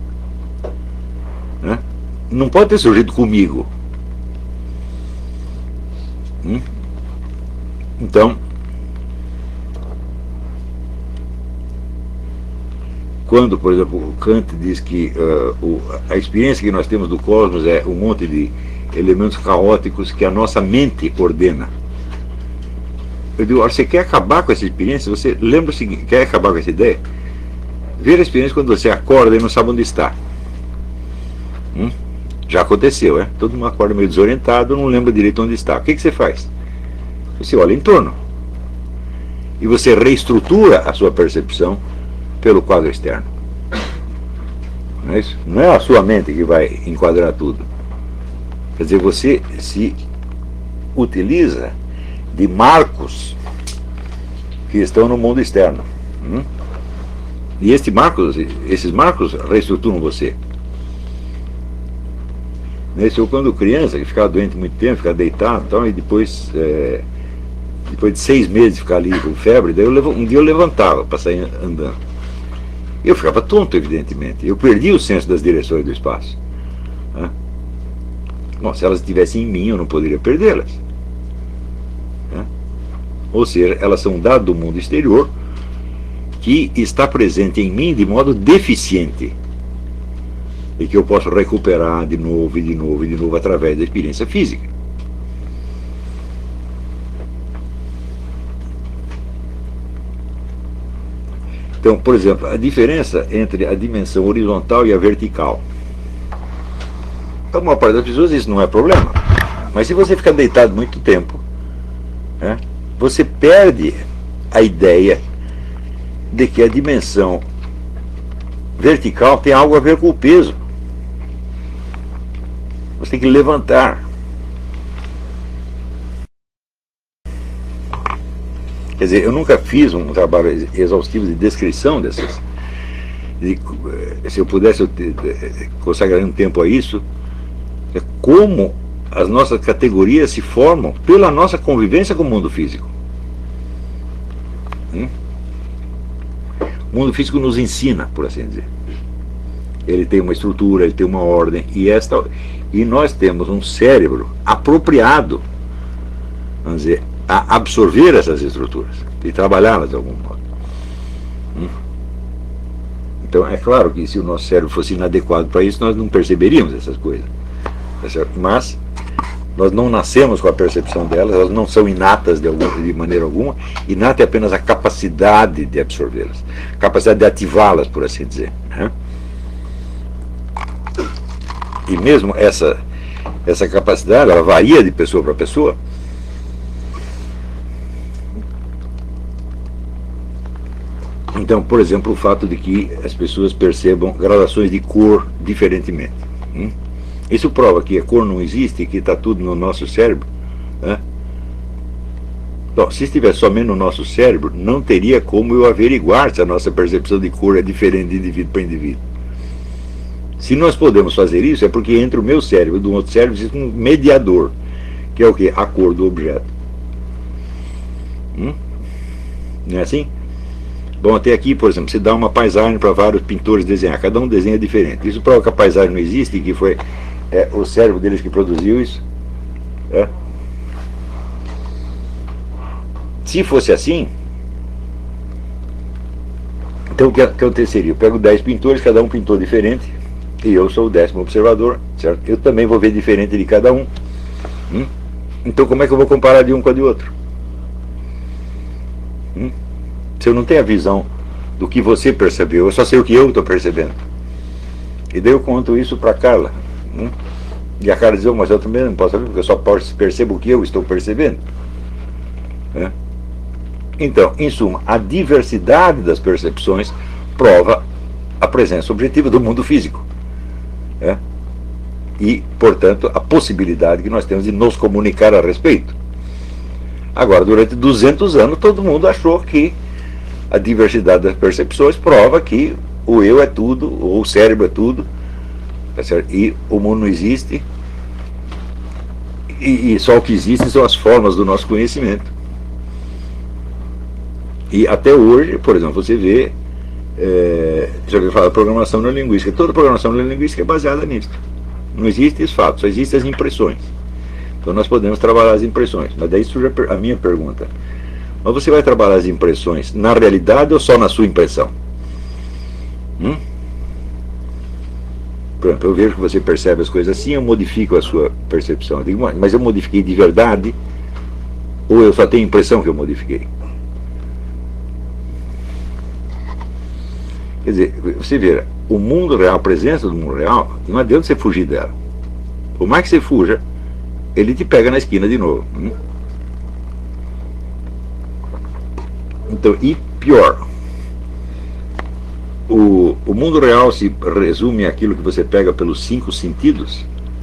É? Não pode ter surgido comigo. Hum? Então, quando, por exemplo, o Kant diz que uh, o, a experiência que nós temos do cosmos é um monte de elementos caóticos que a nossa mente ordena. Eu digo, olha, você quer acabar com essa experiência? Você lembra o seguinte, quer acabar com essa ideia? Ver a experiência quando você acorda e não sabe onde está. Hum? Já aconteceu, é? Todo mundo acorda meio desorientado, não lembra direito onde está. O que, que você faz? Você olha em torno. E você reestrutura a sua percepção pelo quadro externo. Não é isso? Não é a sua mente que vai enquadrar tudo. Quer dizer, você se utiliza de marcos que estão no mundo externo. Hum? E este marcos, esses marcos reestruturam você. Nesse, eu, quando criança, que ficava doente muito tempo, ficava deitado e tal, e depois, é, depois de seis meses de ficar ali com febre, daí eu, um dia eu levantava para sair andando. Eu ficava tonto, evidentemente. Eu perdi o senso das direções do espaço. Né? Bom, se elas estivessem em mim, eu não poderia perdê-las. Né? Ou seja, elas são um dado do mundo exterior que está presente em mim de modo deficiente e que eu posso recuperar de novo e de novo e de novo através da experiência física. Então, por exemplo, a diferença entre a dimensão horizontal e a vertical. Para a maior parte das pessoas isso não é problema. Mas se você ficar deitado muito tempo, né, você perde a ideia de que a dimensão vertical tem algo a ver com o peso. Você tem que levantar. Quer dizer, eu nunca fiz um trabalho exaustivo de descrição dessas. De, se eu pudesse, eu consagrar um tempo a isso. É como as nossas categorias se formam pela nossa convivência com o mundo físico. Hum? O mundo físico nos ensina, por assim dizer. Ele tem uma estrutura, ele tem uma ordem, e, esta, e nós temos um cérebro apropriado, vamos dizer, a absorver essas estruturas e trabalhá-las de algum modo. Hum? Então é claro que se o nosso cérebro fosse inadequado para isso, nós não perceberíamos essas coisas. Mas nós não nascemos com a percepção delas, elas não são inatas de, alguma, de maneira alguma. Inata é apenas a capacidade de absorvê-las, a capacidade de ativá-las, por assim dizer. Né? E mesmo essa, essa capacidade, ela varia de pessoa para pessoa. Então, por exemplo, o fato de que as pessoas percebam gradações de cor diferentemente. Hum? Isso prova que a cor não existe, que está tudo no nosso cérebro. Né? Então, se estivesse somente no nosso cérebro, não teria como eu averiguar se a nossa percepção de cor é diferente de indivíduo para indivíduo. Se nós podemos fazer isso, é porque entre o meu cérebro e do outro cérebro existe um mediador, que é o quê? A cor do objeto. Hum? Não é assim? Bom, até aqui, por exemplo, você dá uma paisagem para vários pintores desenhar, cada um desenha diferente. Isso prova que a paisagem não existe, que foi é, o cérebro deles que produziu isso. É. Se fosse assim, então o que aconteceria? Eu pego dez pintores, cada um pintou diferente, e eu sou o décimo observador, certo? Eu também vou ver diferente de cada um. Hum? Então como é que eu vou comparar de um com a de outro? Hum? Se eu não tenho a visão do que você percebeu, eu só sei o que eu estou percebendo. E daí eu conto isso para a Carla. Hum? E a Carla diz, oh, mas eu também não posso saber, porque eu só percebo o que eu estou percebendo. É? Então, em suma, a diversidade das percepções prova a presença objetiva do mundo físico. É? E, portanto, a possibilidade que nós temos de nos comunicar a respeito. Agora, durante duzentos anos, todo mundo achou que a diversidade das percepções prova que o eu é tudo, ou o cérebro é tudo, tá certo? E o mundo não existe, e, e só o que existe são as formas do nosso conhecimento. E até hoje, por exemplo, você vê, é, já ouviu falar da programação neurolinguística, toda programação neurolinguística é baseada nisso. Não existe esse fato, só existem as impressões. Então nós podemos trabalhar as impressões, mas daí surge a minha pergunta. Mas você vai trabalhar as impressões na realidade ou só na sua impressão? Hum? Por exemplo, eu vejo que você percebe as coisas assim, eu modifico a sua percepção. Eu digo, mas eu modifiquei de verdade? Ou eu só tenho a impressão que eu modifiquei? Quer dizer, você vê, o mundo real, a presença do mundo real, não adianta você fugir dela. Por mais que você fuja, ele te pega na esquina de novo. Hum? Então, e pior, o, o mundo real se resume àquilo que você pega pelos cinco sentidos?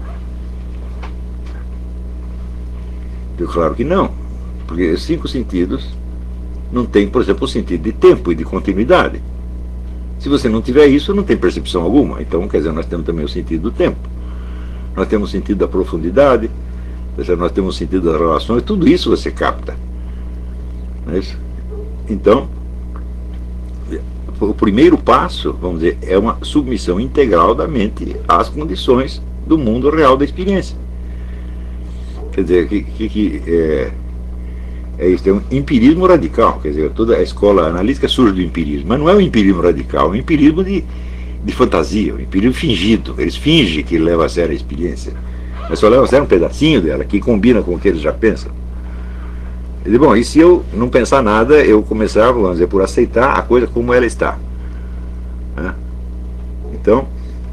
Eu, claro que não, porque os cinco sentidos não tem, por exemplo, o sentido de tempo e de continuidade. Se você não tiver isso, não tem percepção alguma. Então, quer dizer, nós temos também o sentido do tempo, nós temos o sentido da profundidade, nós temos o sentido das relações, tudo isso você capta. Não é isso? Então, o primeiro passo, vamos dizer, é uma submissão integral da mente às condições do mundo real da experiência. Quer dizer, que, que, que é, é isso, é um empirismo radical. Quer dizer, toda a escola analítica surge do empirismo, mas não é um empirismo radical, é um empirismo de, de fantasia, um empirismo fingido. Eles fingem que levam a sério a experiência, mas só levam a sério um pedacinho dela, que combina com o que eles já pensam. E, bom, e se eu não pensar nada, eu começar, vamos dizer, por aceitar a coisa como ela está, né? Então,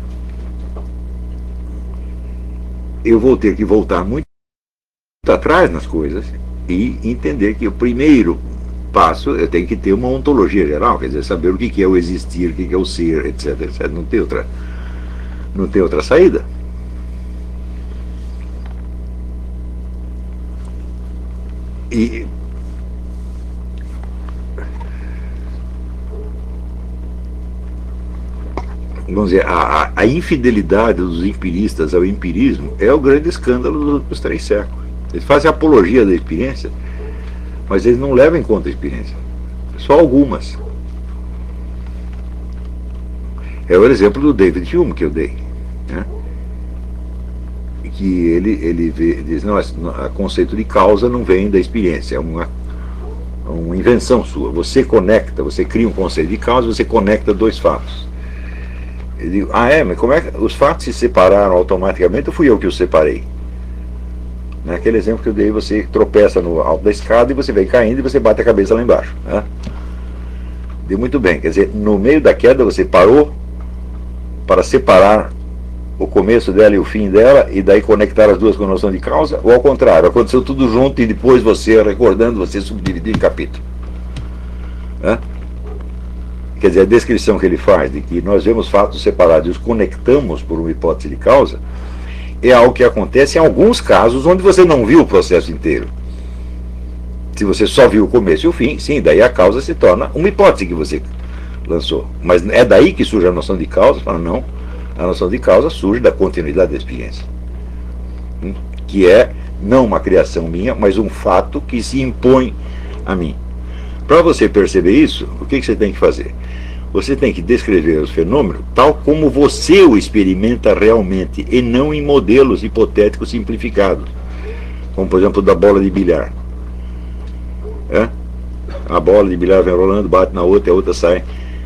eu vou ter que voltar muito atrás nas coisas e entender que o primeiro passo, eu tenho que ter uma ontologia geral, quer dizer, saber o que é o existir, o que é o ser, etc, etcétera. Não tem outra, não tem outra saída. E vamos dizer, a, a infidelidade dos empiristas ao empirismo é o grande escândalo dos últimos três séculos. Eles fazem apologia da experiência, mas eles não levam em conta a experiência, só algumas. É o exemplo do David Hume que eu dei, né? Que ele, ele vê, diz, não, o conceito de causa não vem da experiência, é uma, uma invenção sua. Você conecta, você cria um conceito de causa, você conecta dois fatos. Eu digo, ah é, mas como é que os fatos se separaram automaticamente ou fui eu que os separei? Naquele exemplo que eu dei, você tropeça no alto da escada e você vem caindo e você bate a cabeça lá embaixo, né? Deu muito bem, quer dizer, no meio da queda você parou para separar o começo dela e o fim dela, e daí conectar as duas com a noção de causa, ou ao contrário, aconteceu tudo junto e depois você, recordando, você subdividiu em capítulo, né? Quer dizer, a descrição que ele faz de que nós vemos fatos separados e os conectamos por uma hipótese de causa, é algo que acontece em alguns casos onde você não viu o processo inteiro. Se você só viu o começo e o fim, sim, daí a causa se torna uma hipótese que você lançou. Mas é daí que surge a noção de causa? Fala, não. A noção de causa surge da continuidade da experiência, que é não uma criação minha, mas um fato que se impõe a mim. Para você perceber isso, o que, que você tem que fazer? Você tem que descrever os fenômenos tal como você o experimenta realmente, e não em modelos hipotéticos simplificados, como por exemplo da bola de bilhar. É? A bola de bilhar vem rolando, bate na outra e a outra sai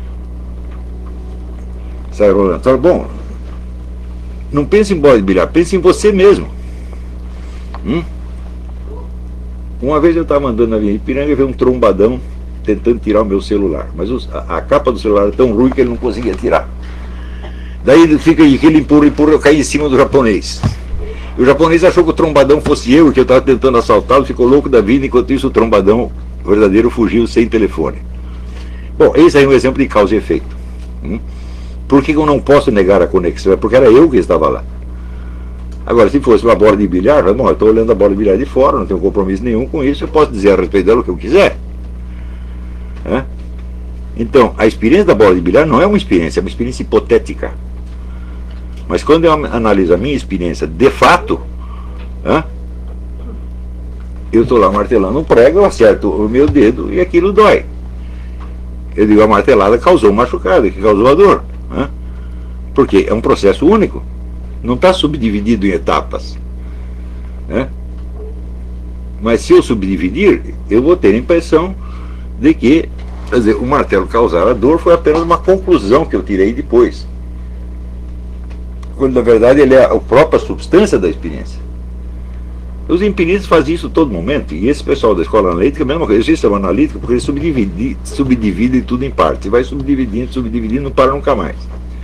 sai rolando. Então, bom, não pense em bola de bilhar, pense em você mesmo. Hum? Uma vez eu estava andando na Avenida Ipiranga e vi um trombadão tentando tirar o meu celular, mas os, a, a capa do celular é tão ruim que ele não conseguia tirar. Daí ele fica aí, que ele empurra, empurra, eu caí em cima do japonês. E o japonês achou que o trombadão fosse eu, que eu estava tentando assaltá-lo, ficou louco da vida, enquanto isso o trombadão verdadeiro fugiu sem telefone. Bom, esse aí é um exemplo de causa e efeito. Hum? Por que eu não posso negar a conexão? É porque era eu que estava lá. Agora, se fosse uma bola de bilhar, bom, eu estou olhando a bola de bilhar de fora, não tenho compromisso nenhum com isso, eu posso dizer a respeito dela o que eu quiser. É? Então, a experiência da bola de bilhar não é uma experiência, é uma experiência hipotética. Mas quando eu analiso a minha experiência de fato, é? Eu estou lá martelando um prego, eu acerto o meu dedo e aquilo dói. Eu digo, a martelada causou um machucado, que causou a dor. É? Porque é um processo único. Não está subdividido em etapas. Né? Mas se eu subdividir, eu vou ter a impressão de que Quer dizer, o martelo causar a dor foi apenas uma conclusão que eu tirei depois. Quando na verdade ele é a própria substância da experiência. Os empiristas fazem isso todo momento, e esse pessoal da escola analítica, a mesma coisa, eles são analíticos porque eles subdividem, subdividem tudo em partes, e vai subdividindo, subdividindo, não para nunca mais.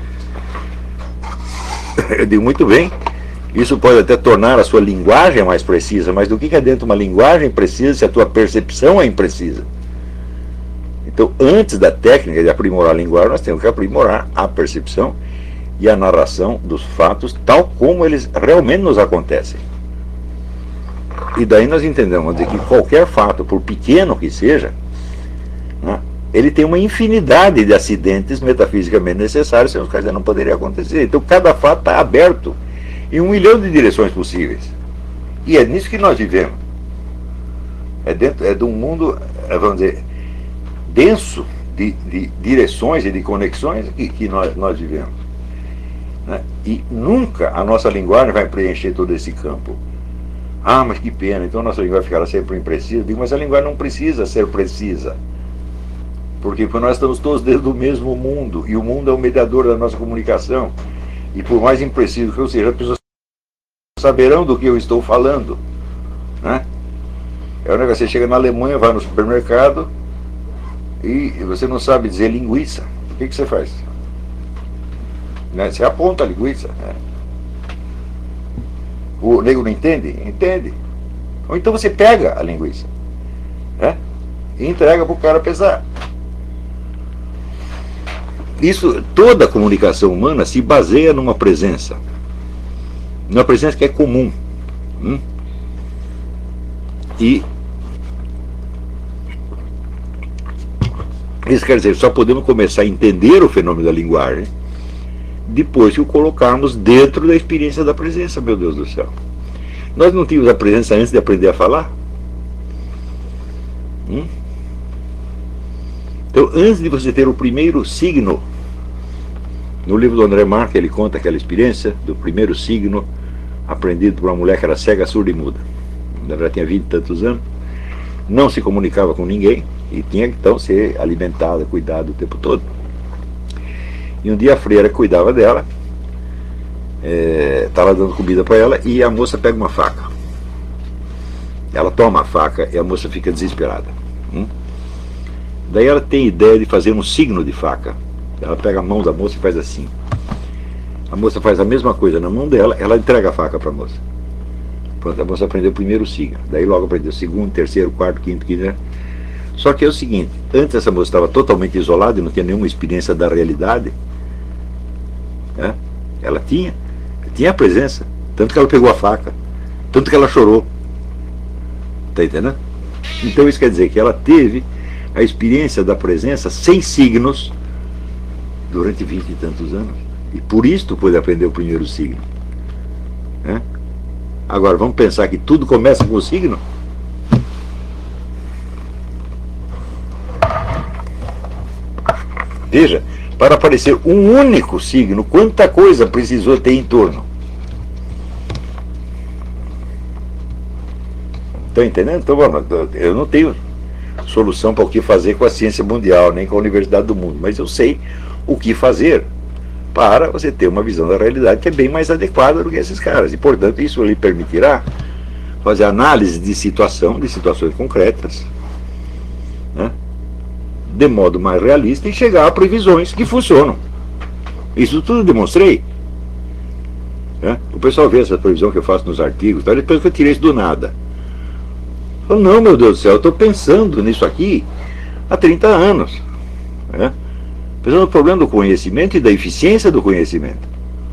Eu digo muito bem, isso pode até tornar a sua linguagem mais precisa, mas do que é dentro de uma linguagem precisa se a tua percepção é imprecisa? Então, antes da técnica de aprimorar a linguagem, nós temos que aprimorar a percepção e a narração dos fatos tal como eles realmente nos acontecem. E daí nós entendemos que qualquer fato, por pequeno que seja, né, ele tem uma infinidade de acidentes metafisicamente necessários sem os quais não poderia acontecer. Então cada fato está aberto em um milhão de direções possíveis. E é nisso que nós vivemos. É dentro é de um mundo, vamos dizer, denso de, de direções e de conexões que, que nós, nós vivemos. Né? E nunca a nossa linguagem vai preencher todo esse campo. Ah, mas que pena, então a nossa linguagem ficará sempre imprecisa. Digo, mas a linguagem não precisa ser precisa. Por quê? Porque nós estamos todos dentro do mesmo mundo, e o mundo é o mediador da nossa comunicação. E por mais impreciso que eu seja, as pessoas saberão do que eu estou falando. Né? É um negócio, você chega na Alemanha, vai no supermercado, e você não sabe dizer linguiça. O que, que você faz? Né? Você aponta a linguiça. Né? O nego não entende? Entende. Ou então você pega a linguiça, né? E entrega para o cara pesar. Isso, toda a comunicação humana se baseia numa presença. Numa presença que é comum. Hum? E isso quer dizer, só podemos começar a entender o fenômeno da linguagem depois que o colocarmos dentro da experiência da presença, meu Deus do céu. Nós não tínhamos a presença antes de aprender a falar? Hum? Então, antes de você ter o primeiro signo, no livro do André Marques, ele conta aquela experiência do primeiro signo aprendido por uma mulher que era cega, surda e muda. Ela já tinha vinte e tantos anos, não se comunicava com ninguém e tinha que então ser alimentada, cuidada o tempo todo. E um dia a freira cuidava dela, estava é, dando comida para ela, e a moça pega uma faca. Ela toma a faca e a moça fica desesperada. Hum? Daí ela tem ideia de fazer um signo de faca. Ela pega a mão da moça e faz assim. A moça faz a mesma coisa na mão dela, ela entrega a faca para a moça. Pronto, a moça aprendeu o primeiro signo. Daí logo aprendeu o segundo, terceiro, quarto, quinto, quinto. Né? Só que é o seguinte, antes essa moça estava totalmente isolada e não tinha nenhuma experiência da realidade. Né? Ela tinha, tinha a presença, tanto que ela pegou a faca, tanto que ela chorou. Está entendendo? Então isso quer dizer que ela teve a experiência da presença sem signos durante vinte e tantos anos. E por isso pôde aprender o primeiro signo. Né? Agora vamos pensar que tudo começa com o signo? Veja, para aparecer um único signo, quanta coisa precisou ter em torno. Estão entendendo? Então, vamos, eu não tenho solução para o que fazer com a ciência mundial, nem com a universidade do mundo, mas eu sei o que fazer para você ter uma visão da realidade que é bem mais adequada do que esses caras. E, portanto, isso lhe permitirá fazer análise de situação, de situações concretas, né? De modo mais realista e chegar a previsões que funcionam. Isso tudo eu demonstrei. Né? O pessoal vê essa previsão que eu faço nos artigos, tá? Depois que eu tirei isso do nada. Eu falo, não, meu Deus do céu, eu estou pensando nisso aqui há trinta anos. Né? Pensando no problema do conhecimento e da eficiência do conhecimento.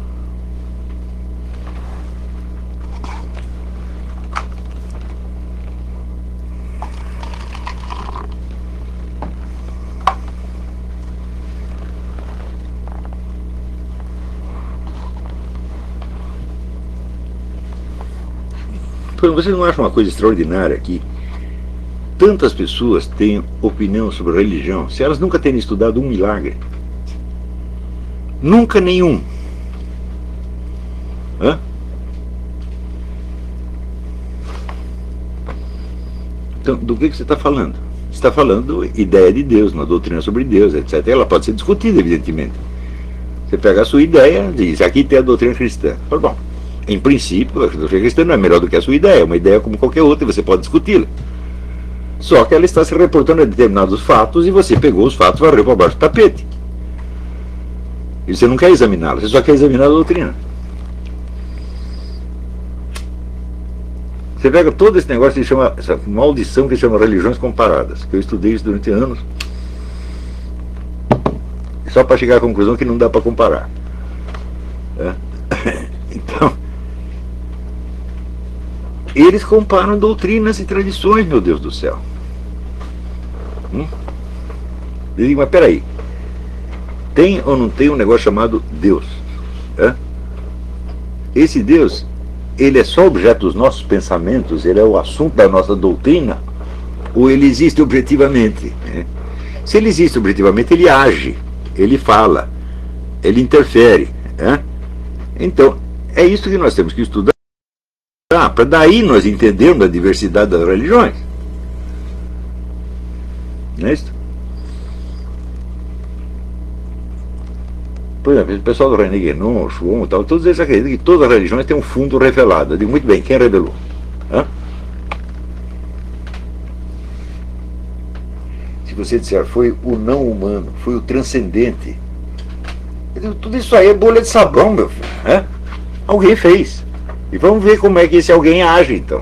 Você não acha uma coisa extraordinária que tantas pessoas têm opinião sobre religião, se elas nunca terem estudado um milagre? Nunca nenhum. Hã? Então, do que, que você está falando? está falando ideia de Deus, uma doutrina sobre Deus, etcétera. Ela pode ser discutida, evidentemente. Você pega a sua ideia e diz, aqui tem a doutrina cristã. Fala, bom, em princípio, a doutrina cristã não é melhor do que a sua ideia, é uma ideia como qualquer outra e você pode discuti-la. Só que ela está se reportando a determinados fatos e você pegou os fatos e varreu para baixo do tapete. E você não quer examiná-la, você só quer examinar a doutrina. Você pega todo esse negócio que chama, essa maldição que chama religiões comparadas, que eu estudei isso durante anos, só para chegar à conclusão que não dá para comparar. É? Então, eles comparam doutrinas e tradições, meu Deus do céu. Hum? Eu digo, mas peraí, tem ou não tem um negócio chamado Deus? É? Esse Deus, ele é só objeto dos nossos pensamentos, ele é o assunto da nossa doutrina, ou ele existe objetivamente? É? Se ele existe objetivamente, ele age, ele fala, ele interfere. É? Então, é isso que nós temos que estudar, para daí nós entendermos a diversidade das religiões. Não é isso? Por exemplo, o pessoal do René Guénon, o Schwon e tal, todos eles acreditam que todas as religiões têm um fundo revelado. Eu digo, muito bem, quem revelou? Hã? Se você disser, foi o não humano, foi o transcendente, eu digo, tudo isso aí é bolha de sabão, meu filho. Hã? Alguém fez. E vamos ver como é que esse alguém age, então.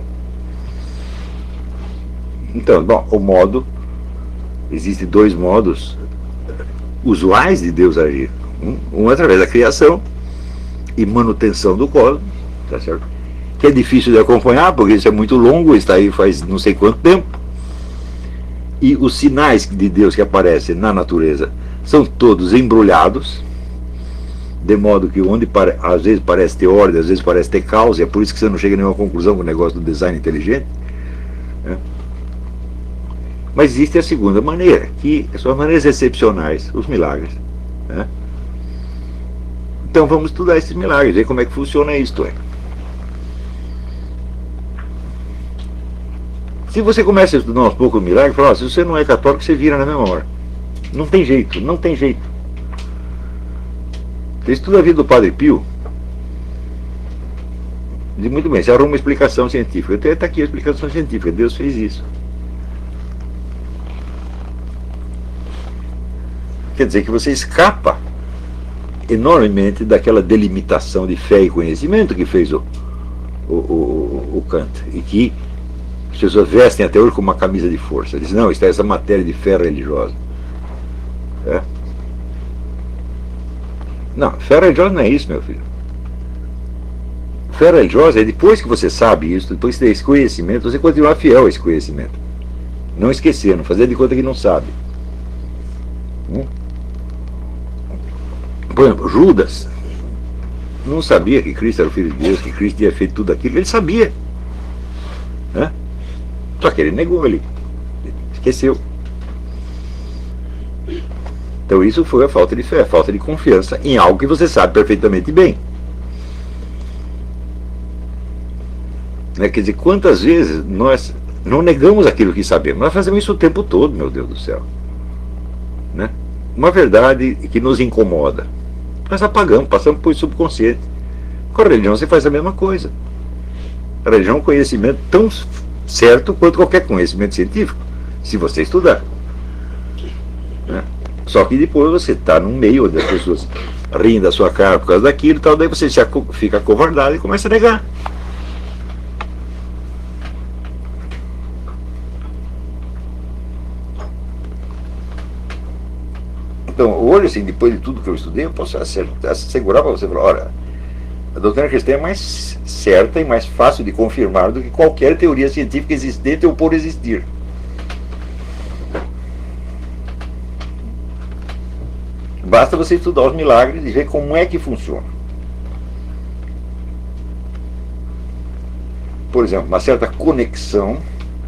Então, bom, o modo, existem dois modos usuais de Deus agir. Um, um através da criação e manutenção do cosmos, tá certo? Que é difícil de acompanhar, porque isso é muito longo, está aí faz não sei quanto tempo. E os sinais de Deus que aparecem na natureza são todos embrulhados, de modo que onde pare, às vezes parece ter ordem, às vezes parece ter causa, e é por isso que você não chega a nenhuma conclusão com o negócio do design inteligente. Né? Mas existe a segunda maneira, que são as maneiras excepcionais, os milagres. Né? Então vamos estudar esses milagres, ver como é que funciona isto. É. Se você começa a estudar uns poucos milagres, fala, oh, se você não é católico, você vira na mesma hora. Não tem jeito, não tem jeito. Você estuda a vida do Padre Pio, diz muito bem, você arruma uma explicação científica. Até está aqui a explicação científica, Deus fez isso. Quer dizer que você escapa enormemente daquela delimitação de fé e conhecimento que fez o, o, o, o Kant, e que as pessoas vestem até hoje com uma camisa de força. Dizem, não, está essa matéria de fé religiosa. É? Não, fé religiosa não é isso, meu filho. Fé religiosa é depois que você sabe isso, depois que você tem esse conhecimento, você continuar fiel a esse conhecimento. Não esquecer, não fazer de conta que não sabe. Hum? Por exemplo, Judas não sabia que Cristo era o Filho de Deus, que Cristo tinha feito tudo aquilo. Ele sabia. Né? Só que ele negou, ele esqueceu. Então isso foi a falta de fé, a falta de confiança em algo que você sabe perfeitamente bem. Né? Quer dizer, quantas vezes nós não negamos aquilo que sabemos? Nós fazemos isso o tempo todo, meu Deus do céu. Né? Uma verdade que nos incomoda, nós apagamos, passamos por subconsciente. Com a religião você faz a mesma coisa. A religião é um conhecimento tão certo quanto qualquer conhecimento científico, se você estudar. Né? Só que depois você está no meio onde as pessoas riem da sua cara por causa daquilo e tal, daí você já fica acovardado e começa a negar. Então, hoje, assim, depois de tudo que eu estudei, eu posso assegurar para você, falar, olha, a doutrina cristã é mais certa e mais fácil de confirmar do que qualquer teoria científica existente ou por existir. Basta você estudar os milagres e ver como é que funciona. Por exemplo, uma certa conexão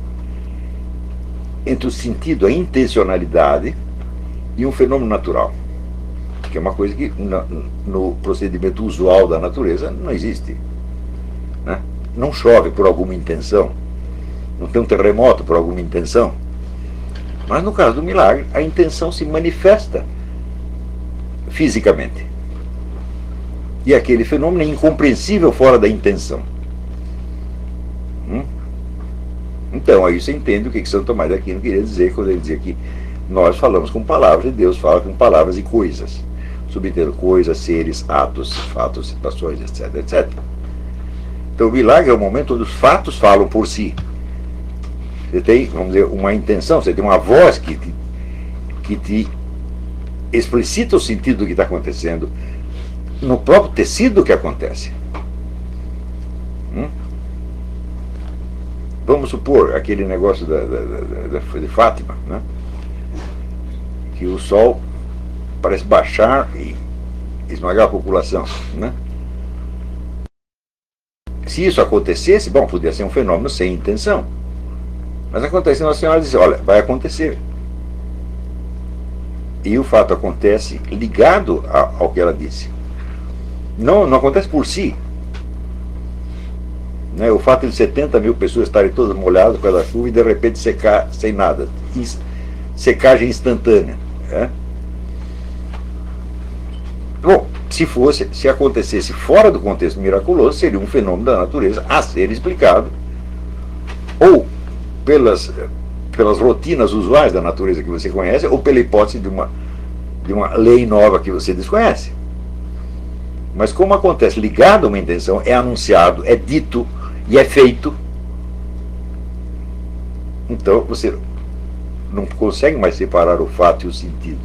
entre o sentido, a intencionalidade e um fenômeno natural, que é uma coisa que no, no procedimento usual da natureza não existe. Né? Não chove por alguma intenção, não tem um terremoto por alguma intenção. Mas no caso do milagre, a intenção se manifesta fisicamente. E aquele fenômeno é incompreensível fora da intenção. Hum? Então, aí você entende o que, que Santo Tomás de Aquino queria dizer quando ele dizia que nós falamos com palavras e Deus fala com palavras e coisas. Subentendo coisas, seres, atos, fatos, situações, etc, etcétera. Então o milagre é o momento onde os fatos falam por si. Você tem, vamos dizer, uma intenção, você tem uma voz que te, que te explicita o sentido do que está acontecendo no próprio tecido que acontece. Hum? Vamos supor aquele negócio da, da, da, da, de Fátima, né? Que o sol parece baixar e esmagar a população, né? Se isso acontecesse, bom, podia ser um fenômeno sem intenção. Mas acontece, Nossa Senhora diz, olha, vai acontecer. E o fato acontece ligado a, ao que ela disse. Não, não acontece por si. Né? O fato de setenta mil pessoas estarem todas molhadas com a chuva e de repente secar sem nada. Secagem instantânea. Né? Bom, se fosse, se acontecesse fora do contexto miraculoso, seria um fenômeno da natureza a ser explicado, ou pelas, pelas rotinas usuais da natureza que você conhece, ou pela hipótese de uma, de uma lei nova que você desconhece. Mas como acontece ligado a uma intenção, é anunciado, é dito e é feito, então você não consegue mais separar o fato e o sentido.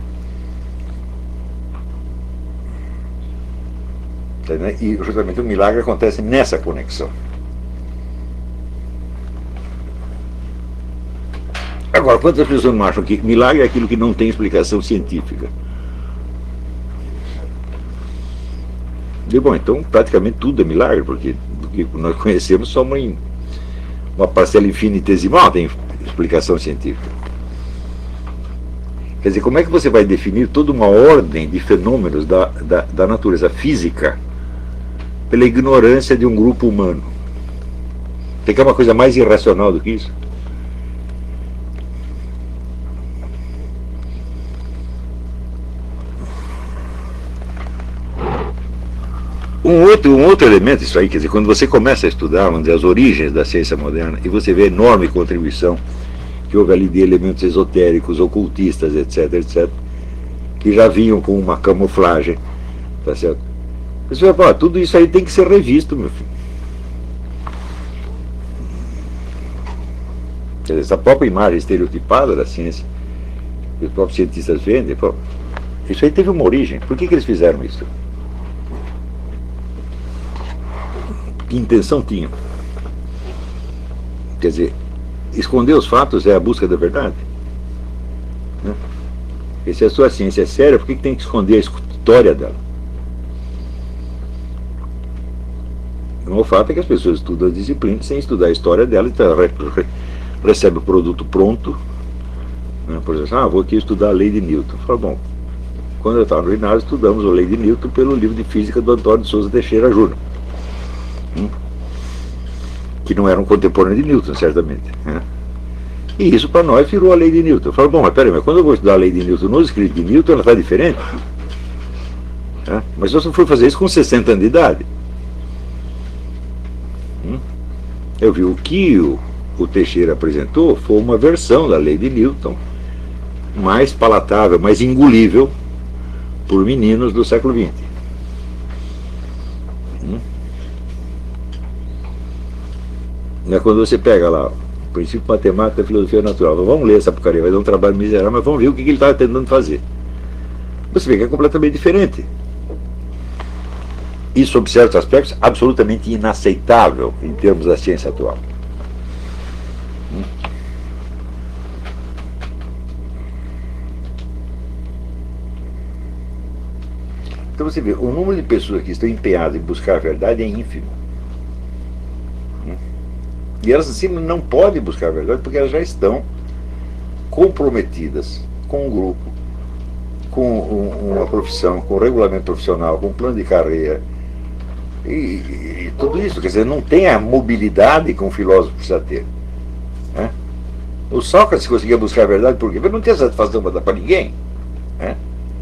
E justamente o milagre acontece nessa conexão. Agora, quantas pessoas não acham que milagre é aquilo que não tem explicação científica? E, bom, então praticamente tudo é milagre, porque do que nós conhecemos só uma, uma parcela infinitesimal tem explicação científica. Quer dizer, como é que você vai definir toda uma ordem de fenômenos da, da, da natureza física pela ignorância de um grupo humano? Tem que é uma coisa mais irracional do que isso? Um outro, um outro elemento, isso aí, quer dizer, quando você começa a estudar, vamos dizer, as origens da ciência moderna, e você vê a enorme contribuição que houve ali de elementos esotéricos, ocultistas, etc, etcétera, que já vinham com uma camuflagem, tá certo? Você vai falar, tudo isso aí tem que ser revisto, meu filho. Quer dizer, essa própria imagem estereotipada da ciência, que os próprios cientistas vendem, pô, isso aí teve uma origem. Por que que eles fizeram isso? Que intenção tinham? Quer dizer, esconder os fatos é a busca da verdade? Né? E se a sua ciência é séria, por que que tem que esconder a história dela? O fato é que as pessoas estudam as disciplinas sem estudar a história dela, então recebe o produto pronto, né? Por exemplo, ah, vou aqui estudar a lei de Newton. Fala, bom, quando eu estava no ginásio, estudamos a lei de Newton pelo livro de física do Antônio de Souza Teixeira Júnior, hum? que não era um contemporâneo de Newton, certamente, né? E isso para nós virou a lei de Newton. Eu falo, bom, mas peraí, mas quando eu vou estudar a lei de Newton nos escritos de Newton, ela está diferente, né? Mas eu só fui fazer isso com sessenta anos de idade. Eu vi o que o, o Teixeira apresentou foi uma versão da lei de Newton mais palatável, mais engolível por meninos do século vinte. Hum? É quando você pega lá o princípio matemático da filosofia natural, vamos ler essa porcaria, vai dar um trabalho miserável, mas vamos ver o que, que ele estava tentando fazer. Você vê que é completamente diferente. E, sob certos aspectos, absolutamente inaceitável em termos da ciência atual. Então você vê, o número de pessoas que estão empenhadas em buscar a verdade é ínfimo. E elas assim não podem buscar a verdade porque elas já estão comprometidas com um grupo, com uma profissão, com um regulamento profissional, com um plano de carreira, E, e, e tudo isso, quer dizer, não tem a mobilidade que um filósofo precisa ter, né? O Sócrates conseguia buscar a verdade por quê? Porque não tinha satisfação para dar para ninguém. Né?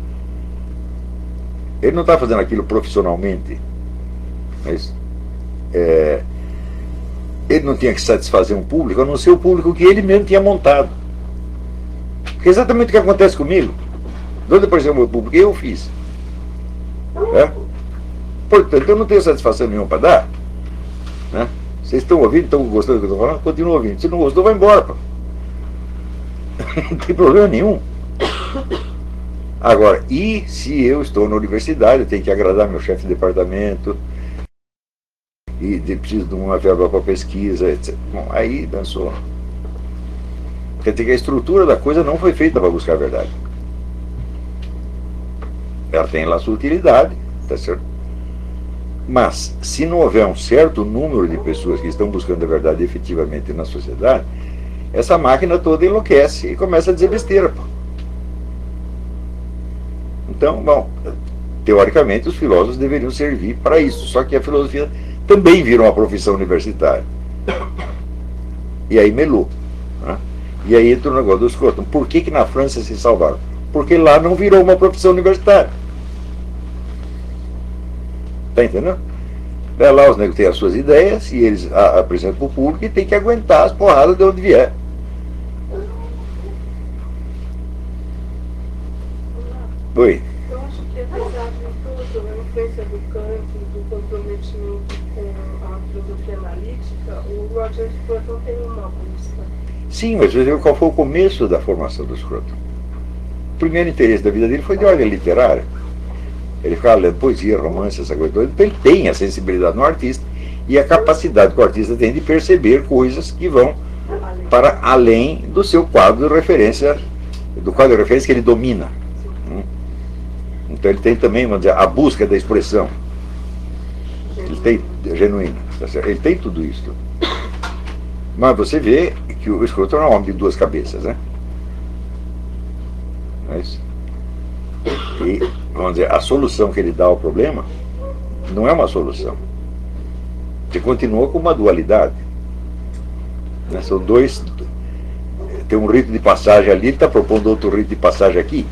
Ele não está fazendo aquilo profissionalmente. Mas, é, ele não tinha que satisfazer um público, a não ser o público que ele mesmo tinha montado. Que é exatamente o que acontece comigo. De onde apareceu o meu público? Eu fiz. É? Portanto, eu não tenho satisfação nenhuma para dar. Né? Vocês estão ouvindo, estão gostando do que eu estou falando? Continua ouvindo. Se não gostou, vai embora. Pô. Não tem problema nenhum. Agora, e se eu estou na universidade, eu tenho que agradar meu chefe de departamento, e preciso de uma verba para pesquisa, etcétera. Bom, aí dançou. Quer dizer que a estrutura da coisa não foi feita para buscar a verdade. Ela tem lá sua utilidade, tá certo? Mas, se não houver um certo número de pessoas que estão buscando a verdade efetivamente na sociedade, essa máquina toda enlouquece e começa a dizer besteira. Pô. Então, bom, teoricamente os filósofos deveriam servir para isso, só que a filosofia também virou uma profissão universitária. E aí melou. Né? E aí entra o negócio dos Croton. Por que que na França se salvaram? Porque lá não virou uma profissão universitária. Tá entendendo? É lá os negros têm as suas ideias e eles a, apresentam para o público e tem que aguentar as porradas de onde vier. Oi. Eu acho que apesar de tudo, a influência do Kant, do comprometimento com a filosofia analítica, o Roger Scruton tem uma busca. Sim, mas você viu qual foi o começo da formação do Scruton? O primeiro interesse da vida dele foi de ordem literária. Ele ficava lendo poesia, romance, essa coisa toda. Então ele tem a sensibilidade no artista e a capacidade que o artista tem de perceber coisas que vão para além do seu quadro de referência, do quadro de referência que ele domina. Então ele tem também, vamos dizer, a busca da expressão. Ele tem genuína, tá certo? Ele tem tudo isso. Mas você vê que o Scruton é um homem de duas cabeças, né? Não é isso? E, vamos dizer, a solução que ele dá ao problema não é uma solução. Você continua com uma dualidade. Né? São dois. Tem um rito de passagem ali, ele está propondo outro rito de passagem aqui.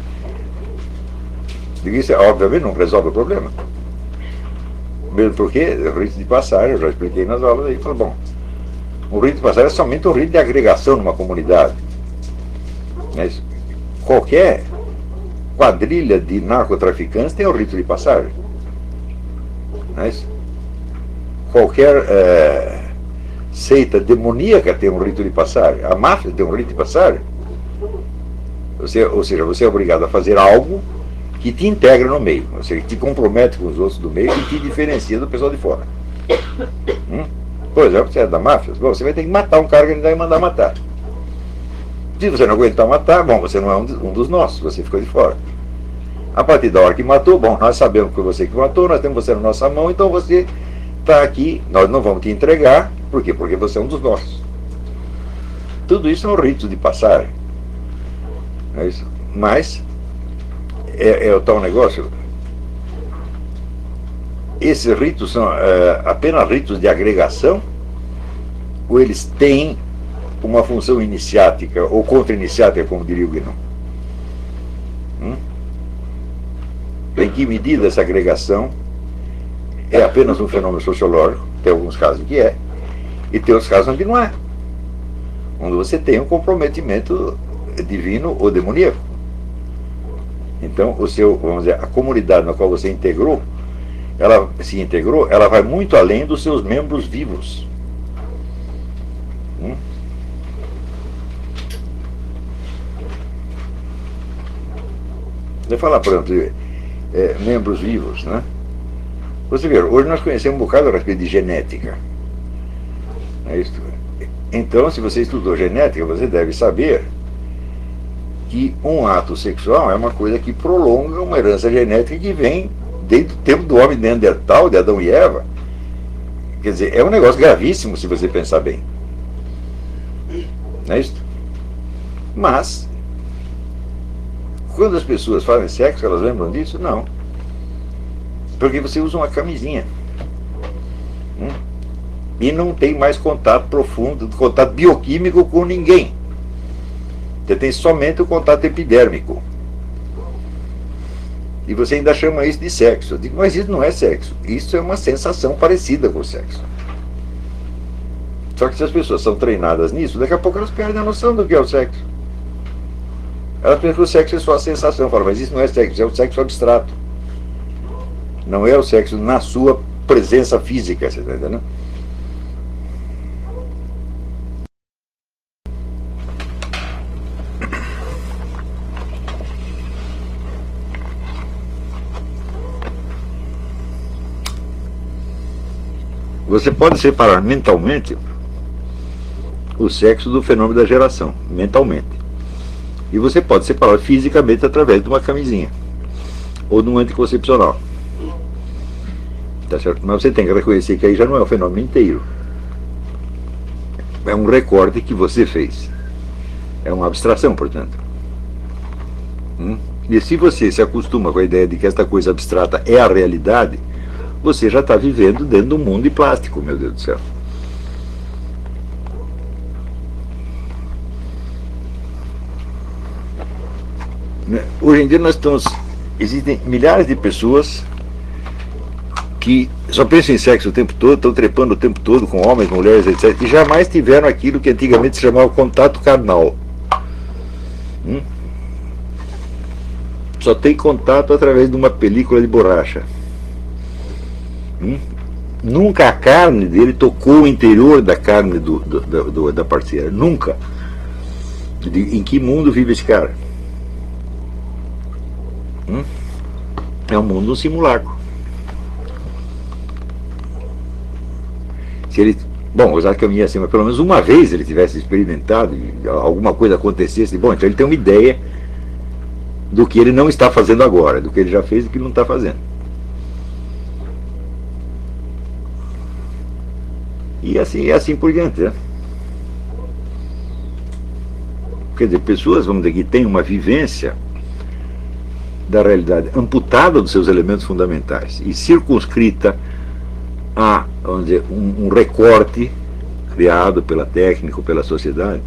Isso, obviamente, não resolve o problema. Mesmo porque o rito de passagem, eu já expliquei nas aulas, aí fala, bom, o rito de passagem é somente um rito de agregação numa comunidade. Mas qualquer quadrilha de narcotraficantes tem um rito de passagem. Mas qualquer é, seita demoníaca tem um rito de passagem. A máfia tem um rito de passagem. Você, ou seja, você é obrigado a fazer algo que te integra no meio, ou seja, que te compromete com os outros do meio e te diferencia do pessoal de fora. Hum? Por exemplo, você é da máfia, bom, você vai ter que matar um cara que ele vai mandar matar. Se você não aguentar matar, bom, você não é um dos nossos, você ficou de fora. A partir da hora que matou, bom, nós sabemos que foi você que matou, nós temos você na nossa mão, então você está aqui, nós não vamos te entregar, por quê? Porque você é um dos nossos. Tudo isso é um rito de passagem. É isso. Mas É, é o tal negócio. Esses ritos são é, apenas ritos de agregação, ou eles têm uma função iniciática ou contra-iniciática, como diria o Guénon? Hum? Em que medida essa agregação é apenas um fenômeno sociológico? Tem alguns casos que é, e tem outros casos onde não é, onde você tem um comprometimento divino ou demoníaco. Então, o seu, vamos dizer, a comunidade na qual você integrou, ela se integrou, ela vai muito além dos seus membros vivos. Hum? Vou falar, por exemplo, é, membros vivos, né? Você vê, hoje nós conhecemos um bocado a respeito de genética. É isso? Então, se você estudou genética, você deve saber que um ato sexual é uma coisa que prolonga uma herança genética que vem desde o tempo do homem neandertal, de Adão e Eva. Quer dizer, é um negócio gravíssimo se você pensar bem. Não é isso? Mas, quando as pessoas fazem sexo, elas lembram disso? Não. Porque você usa uma camisinha. Hum? E não tem mais contato profundo, contato bioquímico com ninguém. Você tem somente o contato epidérmico. E você ainda chama isso de sexo. Eu digo, mas isso não é sexo. Isso é uma sensação parecida com o sexo. Só que se as pessoas são treinadas nisso, daqui a pouco elas perdem a noção do que é o sexo. Elas pensam que o sexo é só a sensação. Falam, mas isso não é sexo, é o sexo abstrato. Não é o sexo na sua presença física, você está entendendo? Você pode separar mentalmente o sexo do fenômeno da geração, mentalmente. E você pode separar fisicamente através de uma camisinha ou de um anticoncepcional. Tá certo? Mas você tem que reconhecer que aí já não é o fenômeno inteiro. É um recorte que você fez. É uma abstração, portanto. Hum? E se você se acostuma com a ideia de que esta coisa abstrata é a realidade, você já está vivendo dentro de um mundo de plástico, meu Deus do céu. Hoje em dia nós estamos... Existem milhares de pessoas que só pensam em sexo o tempo todo, estão trepando o tempo todo com homens, mulheres, etcétera. E jamais tiveram aquilo que antigamente se chamava contato carnal. Hum? Só tem contato através de uma película de borracha. Hum? Nunca a carne dele tocou o interior da carne do, do, do, do, da parceira. Nunca. De, em que mundo vive esse cara? Hum? É um mundo, um simulacro. Se ele, bom, usar que eu ia assim, mas pelo menos uma vez ele tivesse experimentado e alguma coisa acontecesse, bom, então ele tem uma ideia do que ele não está fazendo agora, do que ele já fez e do que ele não está fazendo. E assim, assim por diante, né? Quer dizer, pessoas, vamos dizer, que têm uma vivência da realidade amputada dos seus elementos fundamentais e circunscrita a, vamos dizer, um, um recorte criado pela técnica ou pela sociedade,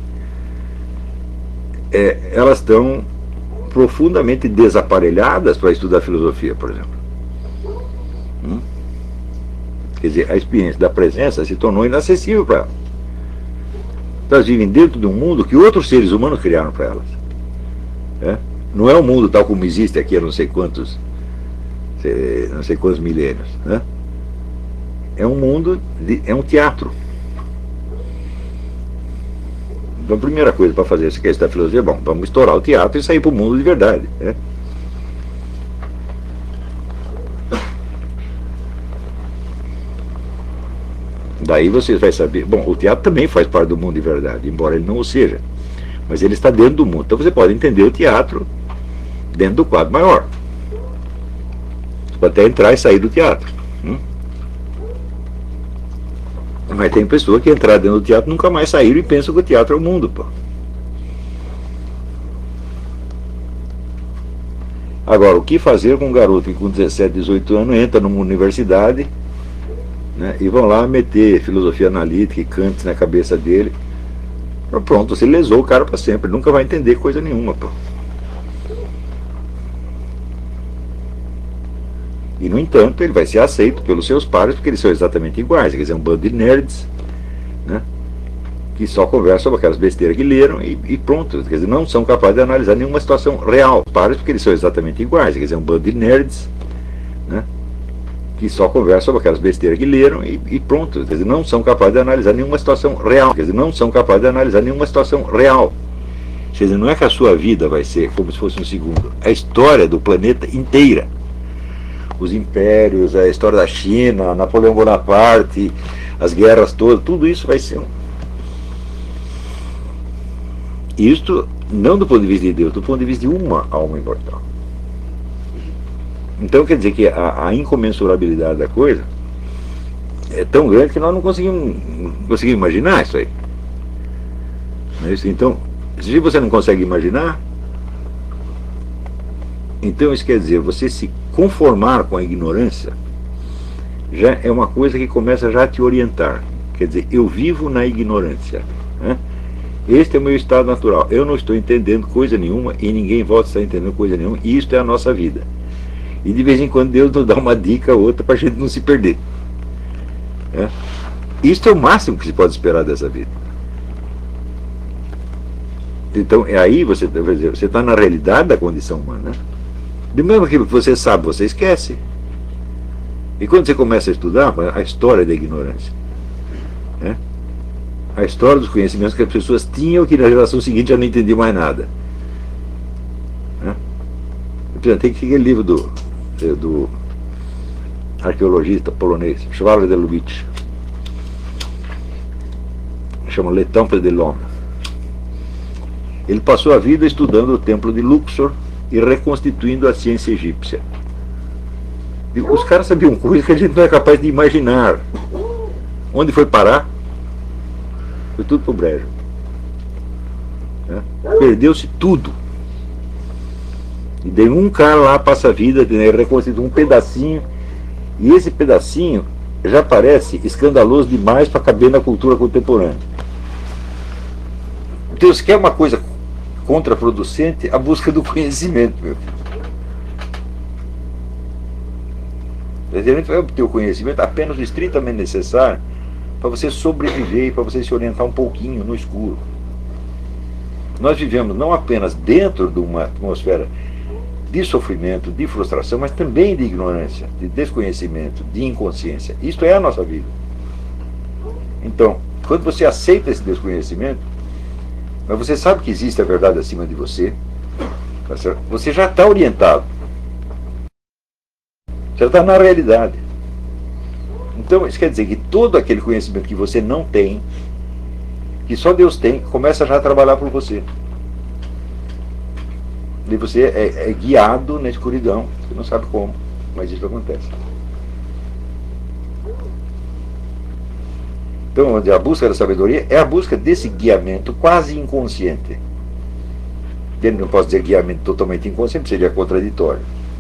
é, elas estão profundamente desaparelhadas para estudar filosofia, por exemplo. Hum? Quer dizer, a experiência da presença se tornou inacessível para elas. Elas vivem dentro de um mundo que outros seres humanos criaram para elas. É? Não é um mundo tal como existe aqui há não sei quantos, não sei quantos milênios. Né? É um mundo, de, é um teatro. Então a primeira coisa para fazer essa questão da filosofia é, bom, vamos estourar o teatro e sair para o mundo de verdade. Né? Daí vocês vão saber, bom, o teatro também faz parte do mundo de verdade, embora ele não o seja, mas ele está dentro do mundo. Então você pode entender o teatro dentro do quadro maior. Você pode até entrar e sair do teatro. Hum? Mas tem pessoas que entraram dentro do teatro nunca mais saíram e pensam que o teatro é o mundo, pô. Agora, o que fazer com um garoto que com dezessete, dezoito anos entra numa universidade, né, e vão lá meter filosofia analítica e Kant na cabeça dele? Pronto, você lesou o cara para sempre, ele nunca vai entender coisa nenhuma, pô. E, no entanto, ele vai ser aceito pelos seus pares porque eles são exatamente iguais. Quer dizer, um bando de nerds, né, que só conversam sobre aquelas besteiras que leram e, e pronto. Quer dizer, não são capazes de analisar nenhuma situação real. Pares porque eles são exatamente iguais. Quer dizer, um bando de nerds, né, que só conversam sobre aquelas besteiras que leram e, e pronto. Quer dizer, não são capazes de analisar nenhuma situação real. Quer dizer, não são capazes de analisar nenhuma situação real. Quer dizer, não é que a sua vida vai ser como se fosse um segundo. É a história do planeta inteira. Os impérios, a história da China, Napoleão Bonaparte, as guerras todas, tudo isso vai ser um... Isto não do ponto de vista de Deus, do ponto de vista de uma alma imortal. Então quer dizer que a, a incomensurabilidade da coisa é tão grande que nós não conseguimos, não conseguimos imaginar isso aí. Então, se você não consegue imaginar, então isso quer dizer, você se conformar com a ignorância já é uma coisa que começa já a te orientar. Quer dizer, eu vivo na ignorância, né? Este é o meu estado natural. Eu não estou entendendo coisa nenhuma e ninguém em volta está entendendo coisa nenhuma. E isto é a nossa vida. E de vez em quando Deus nos dá uma dica ou outra para a gente não se perder. É? Isto é o máximo que se pode esperar dessa vida. Então, é aí você você está na realidade da condição humana. De mesmo aquilo que você sabe, você esquece. E quando você começa a estudar, a história da ignorância. É? A história dos conhecimentos que as pessoas tinham, que na geração seguinte já não entendiam mais nada. É? Tem aquele livro do, do arqueologista polonês, Czarek de Lubitsch, chama Le Temple de l'Homme. Ele passou a vida estudando o templo de Luxor e reconstituindo a ciência egípcia. E os caras sabiam coisas que a gente não é capaz de imaginar. Onde foi parar? Foi tudo pro brejo. É? Perdeu-se tudo. E daí um cara lá passa a vida, né, reconstitui um pedacinho, e esse pedacinho já parece escandaloso demais para caber na cultura contemporânea. Então, se quer uma coisa contraproducente, a busca do conhecimento, meu filho. A gente vai obter o conhecimento apenas o estritamente necessário para você sobreviver e para você se orientar um pouquinho no escuro. Nós vivemos não apenas dentro de uma atmosfera de sofrimento, de frustração, mas também de ignorância, de desconhecimento, de inconsciência. Isto é a nossa vida. Então, quando você aceita esse desconhecimento, mas você sabe que existe a verdade acima de você, você já está orientado. Você está na realidade. Então, isso quer dizer que todo aquele conhecimento que você não tem, que só Deus tem, começa já a trabalhar por você. E você é, é guiado na escuridão. Você não sabe como, mas isso acontece. Então, a busca da sabedoria é a busca desse guiamento quase inconsciente. Eu não posso dizer guiamento totalmente inconsciente, seria contraditório.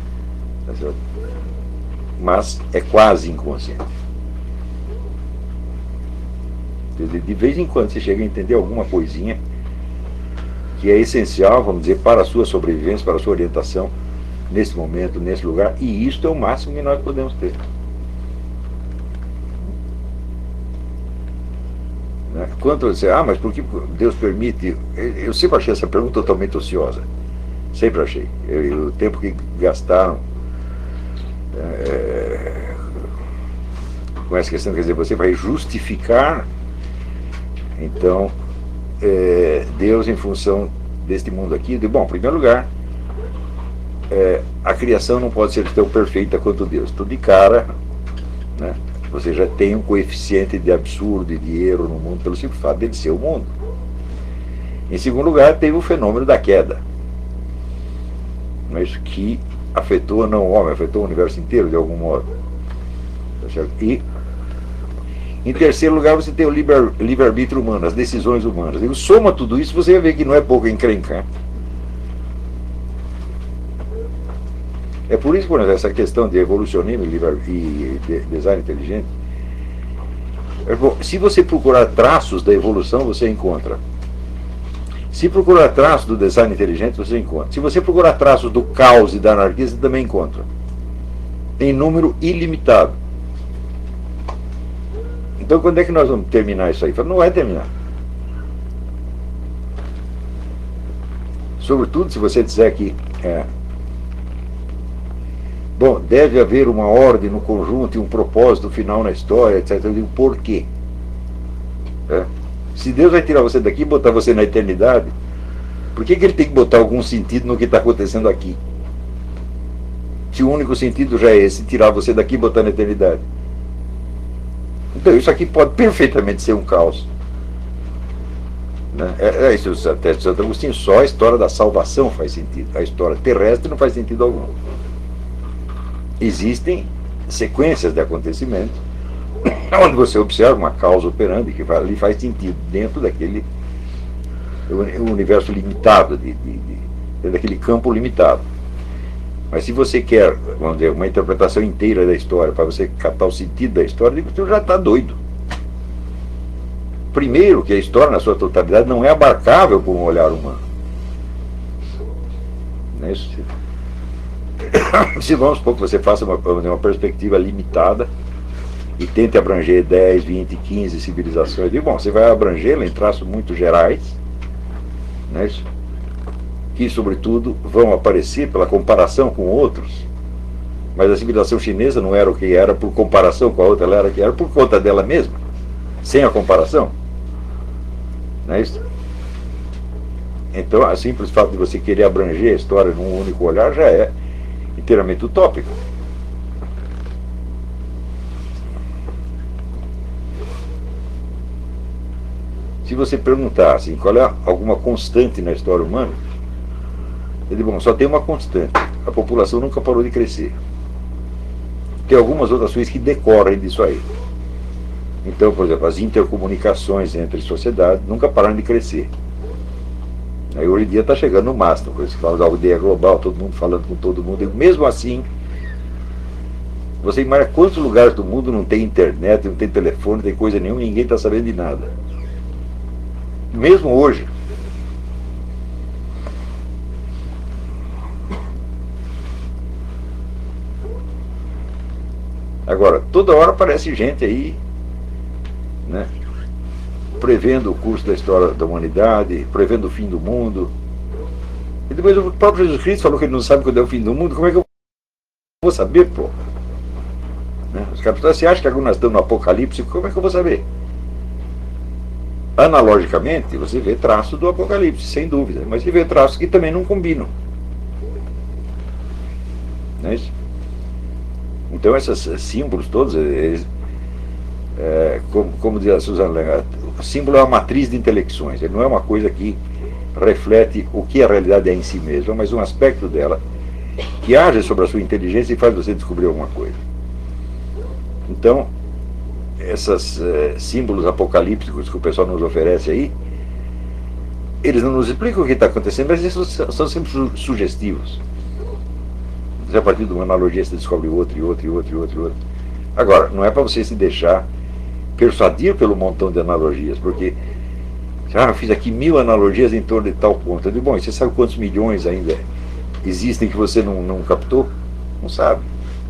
Mas é quase inconsciente. De vez em quando você chega a entender alguma coisinha que é essencial, vamos dizer, para a sua sobrevivência, para a sua orientação nesse momento, nesse lugar, e isto é o máximo que nós podemos ter. Quanto você, ah, mas por que Deus permite? Eu sempre achei essa pergunta totalmente ociosa. Sempre achei. Eu, eu, o tempo que gastaram é, com essa questão, quer dizer, você vai justificar, então, é, Deus em função deste mundo aqui. De, bom, em primeiro lugar, é, a criação não pode ser tão perfeita quanto Deus. Tudo de cara, né? Você já tem um coeficiente de absurdo e de erro no mundo pelo simples fato dele ser o mundo. Em segundo lugar, teve o fenômeno da queda. Mas que afetou não o homem, afetou o universo inteiro de algum modo. E, em terceiro lugar, você tem o livre-arbítrio humano, as decisões humanas. E soma tudo isso, você vai ver que não é pouco encrencar. É por isso que essa questão de evolucionismo e design inteligente, é bom, se você procurar traços da evolução, você encontra. Se procurar traços do design inteligente, você encontra. Se você procurar traços do caos e da anarquia, você também encontra. Em número ilimitado. Então, quando é que nós vamos terminar isso aí? Não vai terminar. Sobretudo se você disser que é, bom, deve haver uma ordem no conjunto e um propósito final na história, etcétera. Eu digo, por quê? É. Se Deus vai tirar você daqui e botar você na eternidade, por que, que ele tem que botar algum sentido no que está acontecendo aqui? Se o único sentido já é esse, tirar você daqui e botar na eternidade. Então isso aqui pode perfeitamente ser um caos. Né? É, é isso, até Santo Agostinho, só a história da salvação faz sentido. A história terrestre não faz sentido algum. Existem sequências de acontecimentos onde você observa uma causa operando que ali faz sentido dentro daquele universo limitado, de, de, de, daquele campo limitado. Mas se você quer, vamos dizer, uma interpretação inteira da história, para você captar o sentido da história, você já está doido. primeiro, que a história na sua totalidade não é abarcável por um olhar humano. Não é isso? Se vamos supor que você faça uma, uma perspectiva limitada e tente abranger dez, vinte, quinze civilizações, e, bom, você vai abrangê-la em traços muito gerais, não é isso? Que, sobretudo, vão aparecer pela comparação com outros. Mas a civilização chinesa não era o que era por comparação com a outra, ela era o que era por conta dela mesma, sem a comparação. Não é isso? Então, o simples fato de você querer abranger a história num único olhar já é inteiramente utópico. Se você perguntar assim, qual é alguma constante na história humana, ele diz, bom, só tem uma constante: a população nunca parou de crescer. Tem algumas outras coisas que decorrem disso aí. Então, por exemplo, as intercomunicações entre sociedades nunca pararam de crescer. Aí hoje em dia está chegando no máximo, por isso que fala da aldeia global, todo mundo falando com todo mundo. E mesmo assim, você imagina quantos lugares do mundo não tem internet, não tem telefone, não tem coisa nenhuma, ninguém está sabendo de nada. Mesmo hoje. Agora, toda hora aparece gente aí, né, prevendo o curso da história da humanidade, prevendo o fim do mundo. E depois o próprio Jesus Cristo falou que ele não sabe quando é o fim do mundo. Como é que eu vou saber, pô? Né? Os capitães, você acha que agora nós estamos no Apocalipse? Como é que eu vou saber? Analogicamente, você vê traços do Apocalipse, sem dúvida, mas você vê traços que também não combinam. Não é isso? Então, esses símbolos todos, eles, é, como, como diz a Susan Lengar, o símbolo é uma matriz de intelecções, ele não é uma coisa que reflete o que a realidade é em si mesma, mas um aspecto dela que age sobre a sua inteligência e faz você descobrir alguma coisa. Então, esses é, símbolos apocalípticos que o pessoal nos oferece aí, eles não nos explicam o que está acontecendo, mas eles são, são sempre su sugestivos. A partir de uma analogia você descobre outro, e outro, e outro, e outro, e outro. Agora, não é para você se deixar persuadir pelo montão de analogias, porque, ah, eu fiz aqui mil analogias em torno de tal ponto. Eu digo, bom, e você sabe quantos milhões ainda existem que você não, não captou? Não sabe.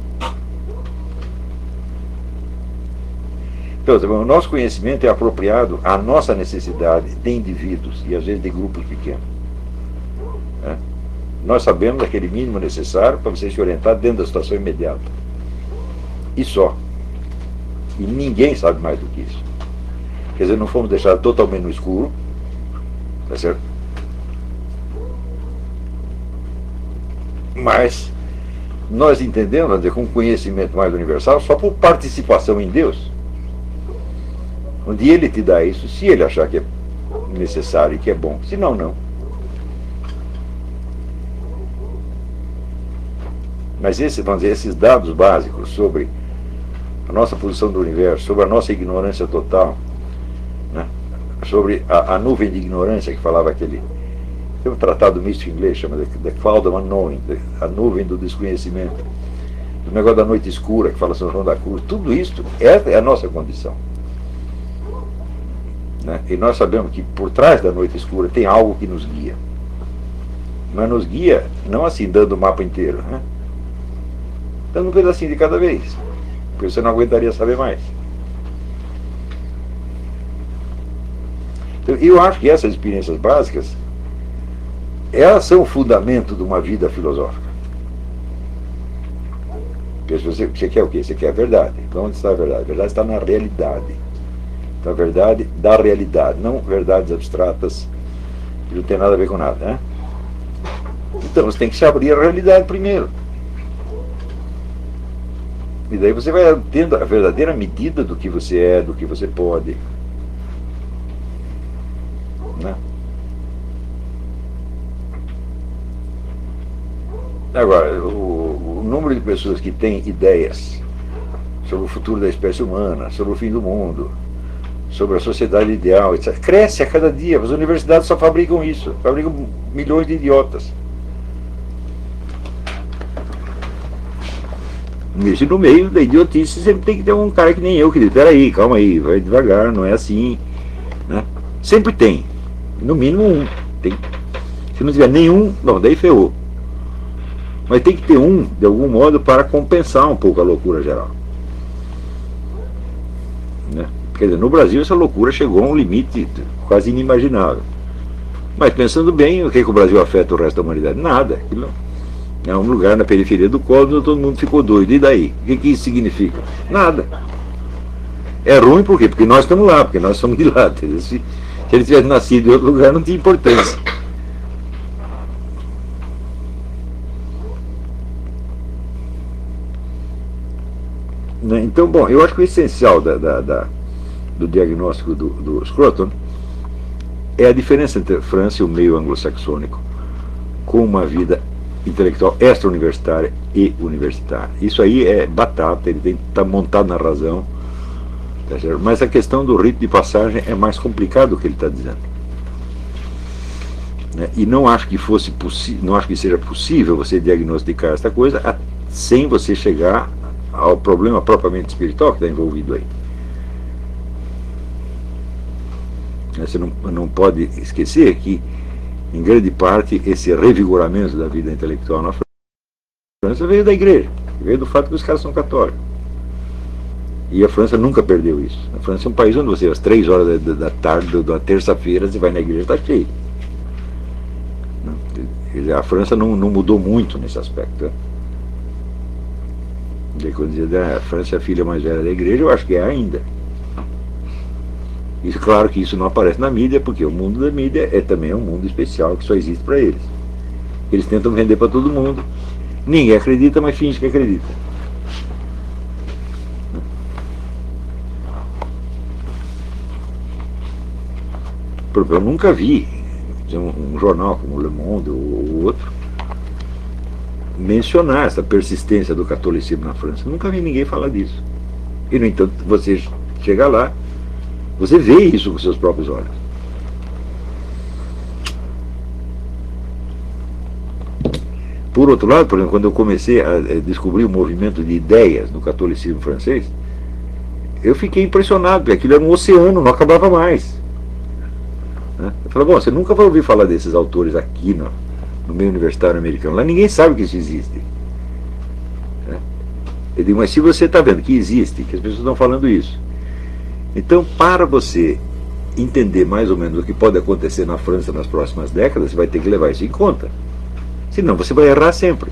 Então, o nosso conhecimento é apropriado à nossa necessidade de indivíduos e às vezes de grupos pequenos. Né? Nós sabemos aquele mínimo necessário para você se orientar dentro da situação imediata. E só. E ninguém sabe mais do que isso. Quer dizer, não fomos deixados totalmente no escuro. Tá certo? Mas nós entendemos, vamos dizer, com conhecimento mais universal, só por participação em Deus. Onde Ele te dá isso, se Ele achar que é necessário e que é bom. Se não, não. Mas esse, vamos dizer, esses dados básicos sobre a nossa posição do universo, sobre a nossa ignorância total, né? Sobre a, a nuvem de ignorância que falava aquele... Tem um tratado místico inglês, chama The, the Cloud of Unknowing, a nuvem do desconhecimento. O negócio da noite escura, que fala São João da Cruz. Tudo isso é, é a nossa condição. Né? E nós sabemos que por trás da noite escura tem algo que nos guia. Mas nos guia, não assim, dando o mapa inteiro, né? Dando um pedacinho de cada vez, porque você não aguentaria saber mais. Então, eu acho que essas experiências básicas, elas são o fundamento de uma vida filosófica. Porque se você, você quer o quê? Você quer a verdade. Então, onde está a verdade? A verdade está na realidade. Então, a verdade da realidade, não verdades abstratas que não tem nada a ver com nada, né? Então, você tem que se abrir à realidade primeiro. E daí você vai tendo a verdadeira medida do que você é, do que você pode. Né? Agora, o, o número de pessoas que têm ideias sobre o futuro da espécie humana, sobre o fim do mundo, sobre a sociedade ideal, etcétera, cresce a cada dia. As universidades só fabricam isso, fabricam milhões de idiotas. E no meio da idiotice sempre tem que ter um cara que nem eu, que diz, peraí, calma aí, vai devagar, não é assim. Sempre tem, no mínimo um. Tem. Se não tiver nenhum, não, daí ferrou. Mas tem que ter um, de algum modo, para compensar um pouco a loucura geral. Né? Quer dizer, no Brasil essa loucura chegou a um limite quase inimaginável. Mas pensando bem, o que, é que o Brasil afeta o resto da humanidade? Nada. Aquilo é um lugar na periferia do cosmos onde todo mundo ficou doido. E daí? O que, que isso significa? Nada. É ruim por quê? Porque nós estamos lá, porque nós somos de lá. Se, se ele tivesse nascido em outro lugar, não tinha importância. Então, bom, eu acho que o essencial da, da, da, do diagnóstico do, do Scruton é a diferença entre a França e o meio anglo-saxônico com uma vida intelectual extra-universitária e universitária. Isso aí é batata, ele tem que estar montado na razão, tá certo? Mas a questão do rito de passagem é mais complicado do que ele está dizendo. Né? E não acho que fosse possível, não acho que seja possível você diagnosticar essa coisa a, sem você chegar ao problema propriamente espiritual que está envolvido aí. Você não, não pode esquecer que, em grande parte, esse revigoramento da vida intelectual na França veio da igreja, veio do fato que os caras são católicos. E a França nunca perdeu isso. A França é um país onde você, às três horas da, da tarde, da terça-feira, você vai na igreja e está cheio. A França não, não mudou muito nesse aspecto. Né? E quando dizia, ah, a França é a filha mais velha da igreja, eu acho que é ainda. E claro que isso não aparece na mídia, porque o mundo da mídia é também um mundo especial que só existe para eles. Eles tentam vender para todo mundo. Ninguém acredita, mas finge que acredita. Eu nunca vi um, um jornal como o Le Monde ou, ou outro mencionar essa persistência do catolicismo na França. Nunca vi ninguém falar disso. E, no entanto, você chega lá, você vê isso com seus próprios olhos. Por outro lado, por exemplo, quando eu comecei a descobrir o movimento de ideias no catolicismo francês, eu fiquei impressionado, porque aquilo era um oceano, não acabava mais. Eu falei, bom, você nunca vai ouvir falar desses autores aqui no, no meio universitário americano. Lá ninguém sabe que isso existe. Eu digo, mas se você está vendo que existe, que as pessoas estão falando isso, então para você entender mais ou menos o que pode acontecer na França nas próximas décadas, você vai ter que levar isso em conta. Senão você vai errar sempre.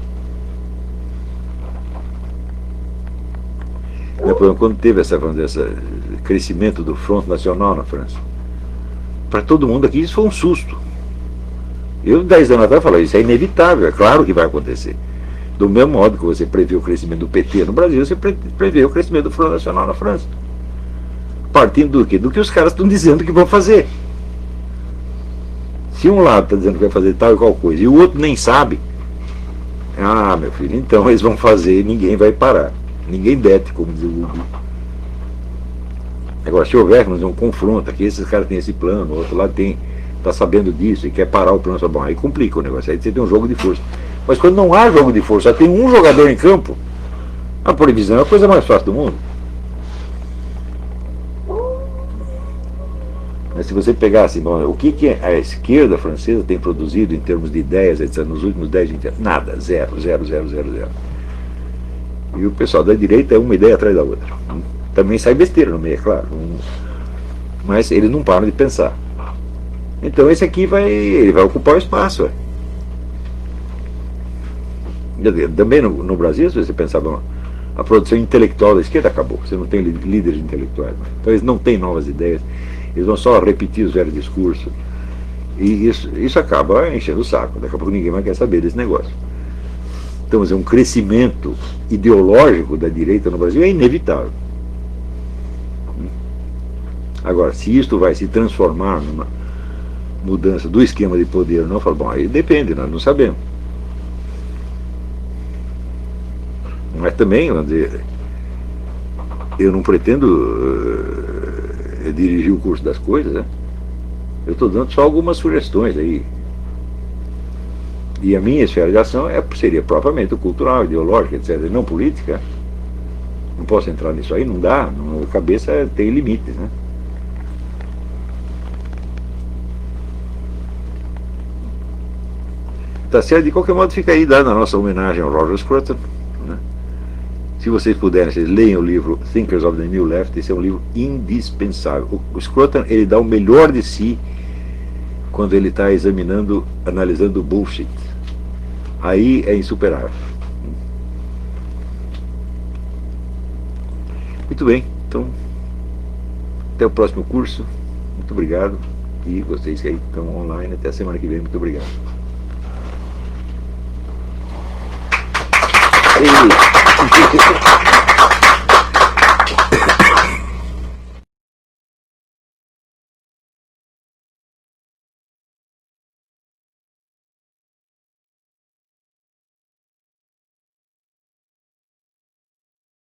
Quando teve essa, esse crescimento do Front Nacional na França, para todo mundo aqui isso foi um susto. Eu, dez anos atrás, falei, isso é inevitável, é claro que vai acontecer. Do mesmo modo que você prevê o crescimento do P T no Brasil, você prevê o crescimento do Front Nacional na França. Partindo do quê? Do que os caras estão dizendo que vão fazer. Se um lado está dizendo que vai fazer tal e qual coisa, e o outro nem sabe, ah, meu filho, então eles vão fazer e ninguém vai parar. Ninguém dete, como diz o Google. Agora, se houver um confronto, aqui esses caras têm esse plano, o outro lado tem, está sabendo disso e quer parar o plano, bom, aí complica o negócio, aí você tem um jogo de força. Mas quando não há jogo de força, só tem um jogador em campo, a previsão é a coisa mais fácil do mundo. Mas se você pegasse, bom, o que, que a esquerda francesa tem produzido em termos de ideias, etcétera, nos últimos dez, vinte anos? Nada, zero, zero, zero, zero, zero. E o pessoal da direita é uma ideia atrás da outra. Também sai besteira no meio, é claro. Mas eles não param de pensar. Então esse aqui vai, ele vai ocupar o espaço. É. Também no, no Brasil, se você pensar, bom, a produção intelectual da esquerda acabou. Você não tem líderes intelectuais. Então eles não têm novas ideias. Eles vão só repetir os velhos discursos. E isso, isso acaba enchendo o saco. Daqui a pouco ninguém mais quer saber desse negócio. Então, um crescimento ideológico da direita no Brasil é inevitável. Agora, se isto vai se transformar numa mudança do esquema de poder ou não, eu falo, bom, aí depende, nós não sabemos. Mas também, vamos dizer, eu não pretendo uh, dirigir o curso das coisas, né? Eu estou dando só algumas sugestões aí. E a minha esfera de ação é, seria propriamente cultural, ideológica, etcétera, não política. Não posso entrar nisso aí, não dá, a cabeça tem limites, né? Tá certo? De qualquer modo, fica aí dando a nossa homenagem ao Roger Scruton, né? Se vocês puderem, vocês leiam o livro Thinkers of the New Left. Esse é um livro indispensável. O, o Scruton, ele dá o melhor de si quando ele está examinando, analisando o bullshit. Aí é insuperável. Muito bem, então até o próximo curso. Muito obrigado. E vocês que aí estão online, até a semana que vem. Muito obrigado. Ei.